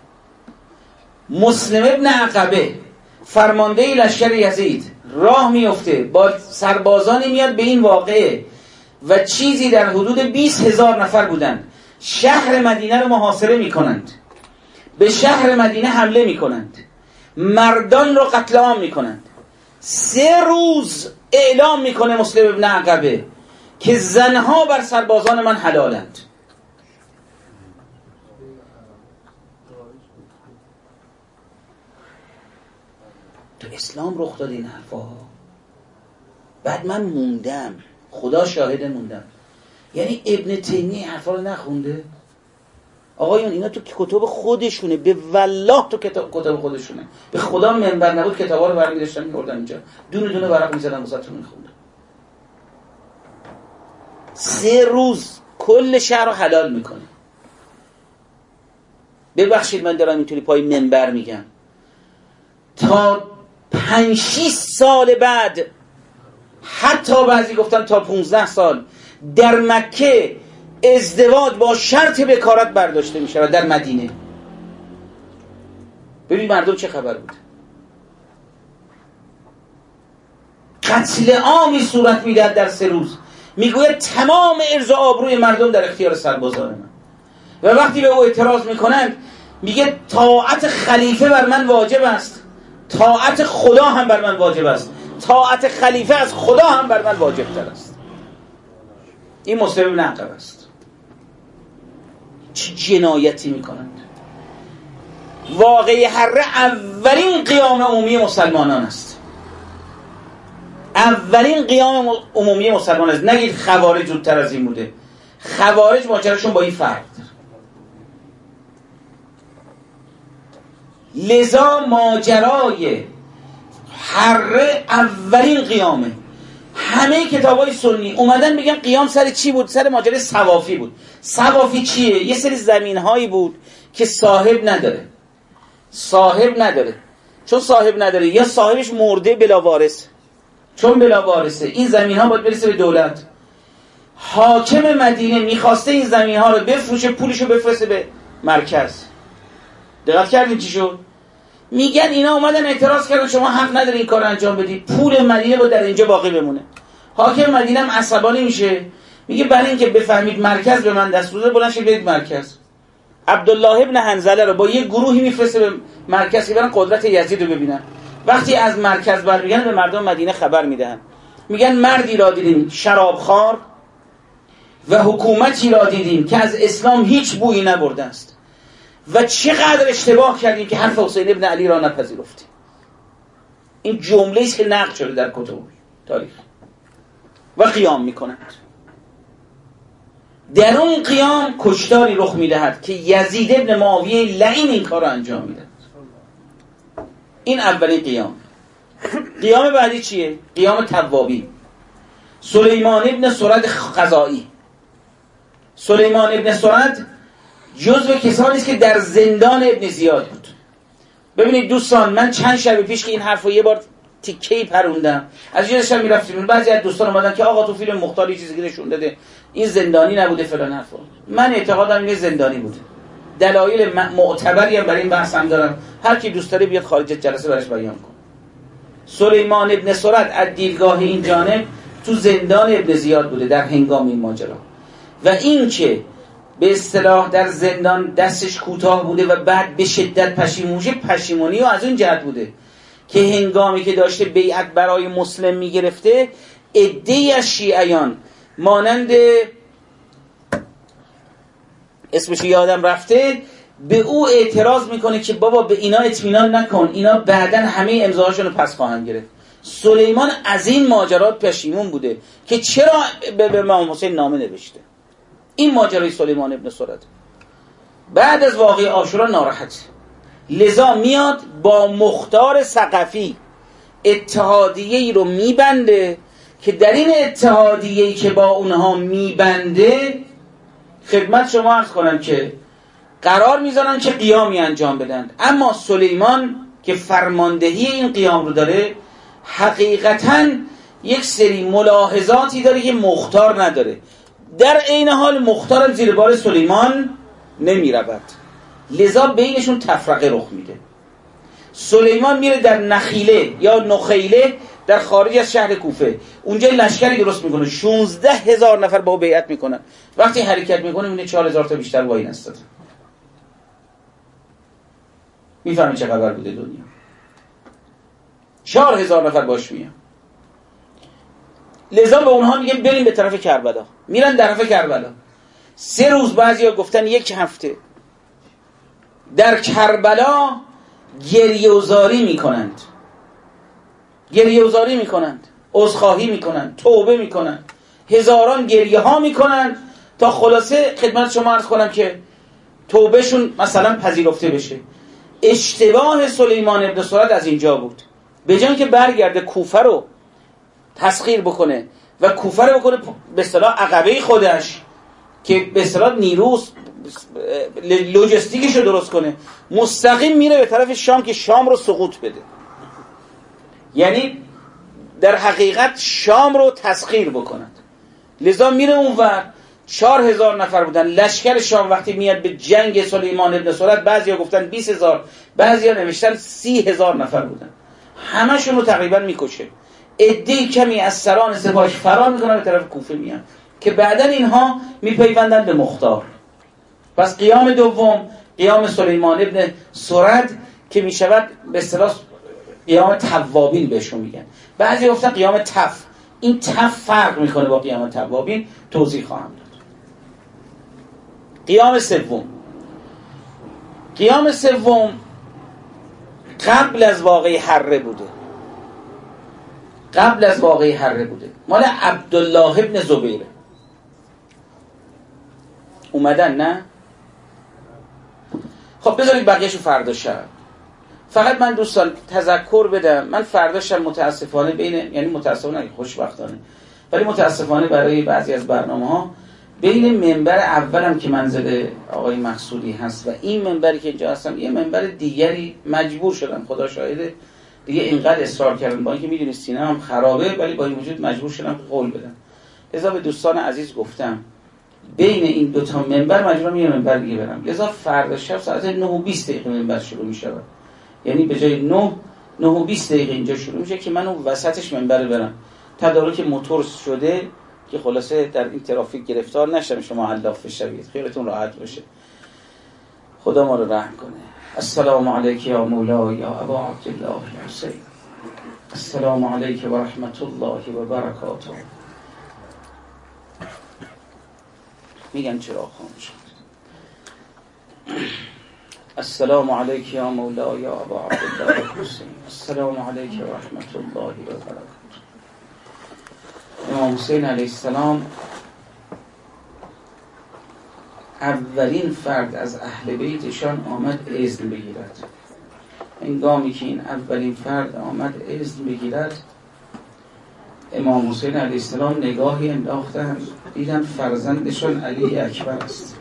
مسلم ابن عقبه فرمانده لشکر یزید راه میفته، با سربازانی میاد به این واقعه و چیزی در حدود 20,000 نفر بودند. شهر مدینه رو محاصره میکنند، به شهر مدینه حمله میکنند، مردان رو قتل عام میکنند. 3 روز اعلام میکنه مسلم ابن عقبه که زنها بر سربازان من حلالند. تو اسلام رخ داد این حرفا. بعد من موندم، خدا شاهد موندم. یعنی ابن تیمیه حرفا رو نخونده؟ آقایون اینا تو کتاب خودشونه، به والله تو کتاب خودشونه. به خدا منبر نبود کتابا رو برمی داشتم می‌آوردم اینجا، دونه دونه ورق می‌زدم واسهتون می‌خوندم. 3 روز کل شهر رو حلال میکنه. ببخشید من دارم اینطوری پای منبر میگم. تا 5-6 سال بعد، حتی بعضی گفتن تا 15 سال، در مکه ازدواج با شرط بکارت برداشته می شود در مدینه. ببین مردم چه خبر بود. قتل عامی صورت میدهد در 3 روز. میگوید تمام عرض و آبروی مردم در اختیار سربازان من. و وقتی به او اعتراض میکنند میگه طاعت خلیفه بر من واجب است، طاعت خدا هم بر من واجب است، طاعت خلیفه از خدا هم بر من واجب تر است. این مسلم ابن عقبه است. چه جنایتی میکنند. واقعه حره اولین قیام عمومی مسلمانان است. اولین قیام عمومی مسلمان است. نگید خوارج زودتر از این بوده. خوارج ماجراشون با این فرق داره. لذا ماجرای حره اولین قیامه. همه کتابای سنی اومدن میگن قیام سر چی بود؟ سر ماجرای سوافی بود. سوافی چیه؟ یه سری زمین‌هایی بود که صاحب نداره. چون صاحب نداره یا صاحبش مرده بلا وارث، چون بلا وارثه این زمین‌ها باید برسه به دولت. حاکم مدینه میخواسته این زمین‌ها رو بفروشه، پولشو بفرسته به مرکز. دقت کردین چی شد؟ میگن اینا اومدن اعتراض کردن شما حق نداری این کار انجام بدی، پول مدینه رو در اینجا باقی بمونه. حاکم مدینه هم عصبانی میشه، میگه برای اینکه بفهمید مرکز به من دست بده بلند شید برید مرکز. عبدالله ابن حنظله رو با یه گروهی میفرسته به مرکز که برن قدرت یزید رو ببینن. وقتی از مرکز برمیگردن به مردم مدینه خبر میدهن، میگن مردی را دیدیم شرابخوار و حکومتی را دیدیم که از اسلام هیچ بویی نبرده است و چقدر اشتباه کردیم که حرف حسین ابن علی را نپذیرفتیم. این جمله است که نقل شده در کتب تاریخ. و قیام میکنند. در اون قیام کشتاری رخ میدهد که یزید ابن معاویه لعین این کار رو انجام میده. این اولین قیام. قیام بعدی چیه؟ قیام توابی. سلیمان ابن سرد خزائی. سلیمان ابن سرد جزو کسانی است که در زندان ابن زیاد بود. ببینید دوستان، من چند شب پیش که این حرفو یه بار تیکه‌ای پروندم، از یه شب میرفتیم بعضی از دوستان اومدن که آقا تو فیلم مختاری چیزی نشون داده این زندانی نبوده فلان حرفا. من اعتقادم اینه زندانی بوده. دلایل معتبری هم برای این بحثم دارم، هر کی دوست داره بیاد خارج جلسه براش بیان کن. سلیمان ابن سرد از دیدگاه این جانب تو زندان ابن زیاد بوده در هنگام این ماجرا، و این که به اصطلاح در زندان دستش کوتاه بوده و بعد به شدت پشیمونی و از اون جهت بوده که هنگامی که داشته بیعت برای مسلم میگرفته، عده‌ای از شیعیان مانند اسمش یادم رفته به او اعتراض میکنه که بابا به اینا اطمینان نکن، اینا بعداً همه امضاهاشون رو پس خواهند گرفت. سلیمان از این ماجرات پشیمون بوده که چرا به امام حسین نامه نوشته. این ماجرای سلیمان ابن سرد. بعد از واقعه عاشورا ناراحت، لذا میاد با مختار ثقفی اتحادیه‌ای رو میبنده که در این اتحادیه‌ای که با اونها میبنده، خدمت شما عرض کنم که قرار میذارن که قیامی انجام بدن، اما سلیمان که فرماندهی این قیام رو داره حقیقتاً یک سری ملاحظاتی داره که مختار نداره. در عین حال مختار زیر بار سلیمان نمیرود، لذا بینشون تفرقه رخ میده. سلیمان میره در نخیله یا نخیله در خارج از شهر کوفه، اونجا لشکری درست میکنه، 16,000 نفر با او بیعت میکنن. وقتی حرکت میکنه میبینه 4,000 تا بیشتر وای نستاد. میفهمی چه خبر بوده دنیا. 4,000 نفر باش میان. لذا به اونها میگه بریم به طرف کربلا. میرن در طرف کربلا. 3 روز، بعضیا گفتن 1 هفته در کربلا گریه‌وزاری میکنند. گریه‌وزاری میکنند، عذرخواهی میکنند، توبه میکنند، هزاران گریه ها میکنند تا خلاصه خدمت شما عرض کنم که توبهشون مثلا پذیرفته بشه. اشتباه سلیمان ابن سرد از اینجا بود. به جای که برگرده کوفه رو تسخیر بکنه و کوفه رو بکنه به اصطلاح عقبه خودش که به اصطلاح نیروس لوجستیکش رو درست کنه، مستقیم میره به طرف شام که شام رو سقوط بده. یعنی در حقیقت شام رو تسخیر بکنند. لذا میره اونور. 4,000 نفر بودن. لشکر شام وقتی میاد به جنگ سلیمان ابن سرد، بعضیا گفتن 20,000، بعضیا نوشتن 30,000 نفر بودن. همشون رو تقریبا میکشه. عده‌ای کمی از سران سپاهش فرار میکنن به طرف کوفه میان که بعداً اینها میپیوندن به مختار. پس قیام دوم قیام سلیمان ابن سرد که میشود به اصطلاح قیام توابین بهشون میگن. بعضی گفتن قیام تف. این تف فرق میکنه با قیام توابین، توضیح خواهم داد. قیام سوم. قیام سوم قبل از واقعه حره بوده. قبل از واقعه حره بوده. مال عبدالله ابن زبیره. اومدن نه؟ خب بذارید بقیه‌شو فردا شب. فقط من دوستان تذکر بدم، من فردا شب متاسفانه یعنی متاسفانه خوشبختانه، ولی متاسفانه برای بعضی از برنامه‌ها بین منبر اولم که منزل آقای مقصودی هست و این منبری که اینجا هستم یه منبر دیگری مجبور شدم، خدا شاهده دیگه اینقدر اصرار کردم، با اینکه میدونید سینه هم خرابه ولی با این وجود مجبور شدم قول بدم. لذا به دوستان عزیز گفتم بین این دو تا منبر مجبورم یه منبر دیگه برم. لذا فردا شب ساعت 9:20 منبر شروع میشه، یعنی به جای 9:20 اینجا شروع میشه که من اون وسطش منبر برم. تدارک موتور شده که خلاصه در این ترافیک گرفتار نشم، شما حلاف بشوید، خیرتون راحت باشه. خدا ما رو رحم کنه. السلام علیک یا مولا یا ابا عبدالله حسین. السلام علیک و رحمت الله و برکاته. میگن چرا خاموش؟ السلام علیک یا مولا یا ابا عبدالله حسین. السلام علیک و رحمت الله و برکاته. امام حسین علیه السلام اولین فرد از اهل بیتشان آمد اذن بگیرد. هنگامی که این اولین فرد آمد اذن بگیرد، امام حسین علیه السلام نگاهی انداختن، دیدن فرزندشان علی اکبر است.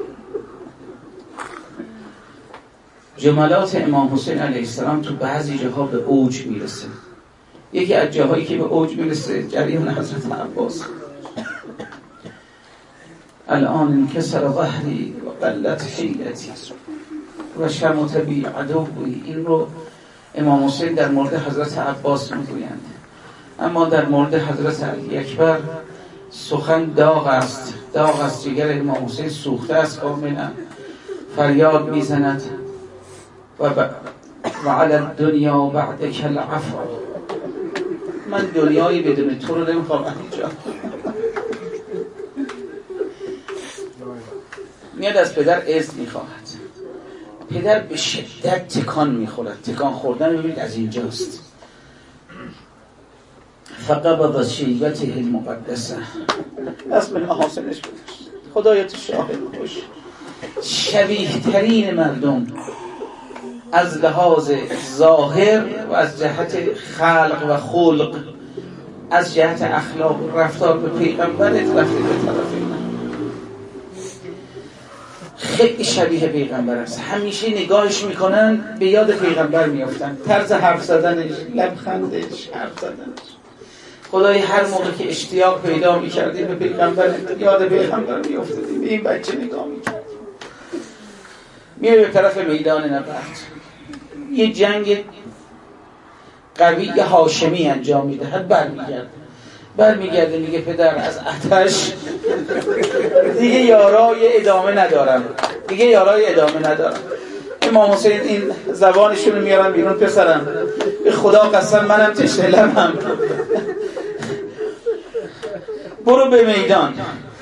جملات امام حسین علیه السلام تو بعضی جاها به اوج میرسه. یکی از جاهایی که به اوج میرسه جریان حضرت عباس. الان انکسر ظهری و قلت حیلتی و شمت بی عدوی. این رو امام حسین در مورد حضرت عباس میگویند. اما در مورد حضرت علی اکبر سخن داغ است. داغ است. جگر امام حسین سوخته است کاملا. فریاد میزند و علی الدنیا بعدک العفو. من دنیایی بدون تو رو نمیخوام اینجا. میاد از پدر اذن میخواهد. پدر به شدت تکان میخورد. تکان خوردن ببینید از اینجاست. فقبض شیبته المقدسه. اسم محاسنش بود. خدایت شاهد باش. شبیه ترین مردم از لحاظ ظاهر و از جهت خلق و خلق، از جهت اخلاق رفتار به پیغمبرت رفته به طرف من. خیلی شبیه پیغمبر است. همیشه نگاهش میکنن به یاد پیغمبر میافتن. طرز حرف زدنش، لبخندش، حرف زدنش. خدای هر موقع که اشتیاق پیدا میکردیم به پیغمبر، یاد پیغمبر میافتادیم. به این بچه نگاه میکردیم. میره به طرف میدان نبرد. یه جنگ قوی هاشمی انجام میدهد. برمیگرده میگه پدر از آتش دیگه یارای ادامه ندارم. امام حسین این زبانشون رو میارن بیرون. پسرم به خدا قسم منم تشنه لبم. برو به میدان.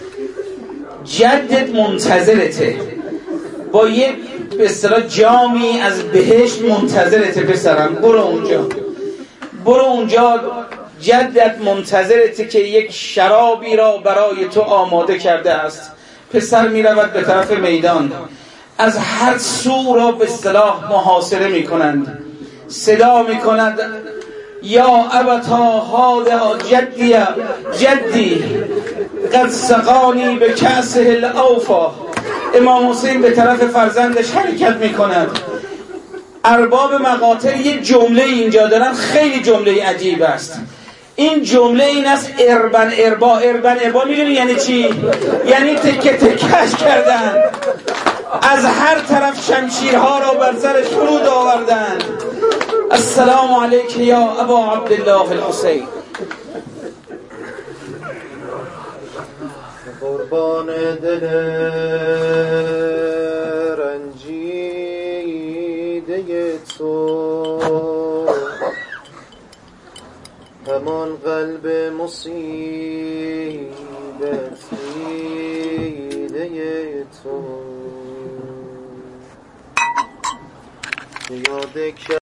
جدت منتظرته با یه به اصطلاح جامی از بهشت منتظرته. پسرم برو اونجا جدت منتظرته که یک شرابی را برای تو آماده کرده است. پسر می رود به طرف میدان. از هر سو را به اصطلاح محاصره می کنند. صدا می کند یا ابتا هذا جدی قد سقانی به کأسه الاوفا. امام حسین به طرف فرزندش حرکت می کند. ارباب مقاتل یه جمله اینجا دارن، خیلی جمله عجیب است. این جمله این است: اربن اربا. میدونی یعنی چی؟ یعنی تکه تکش کردن. از هر طرف شمشیرها را بر سرش فرود آوردن. السلام علیک یا ابا عبدالله الحسین. قربان دل رنجیده تو، همان قلب مصیبت دیده تو، یاد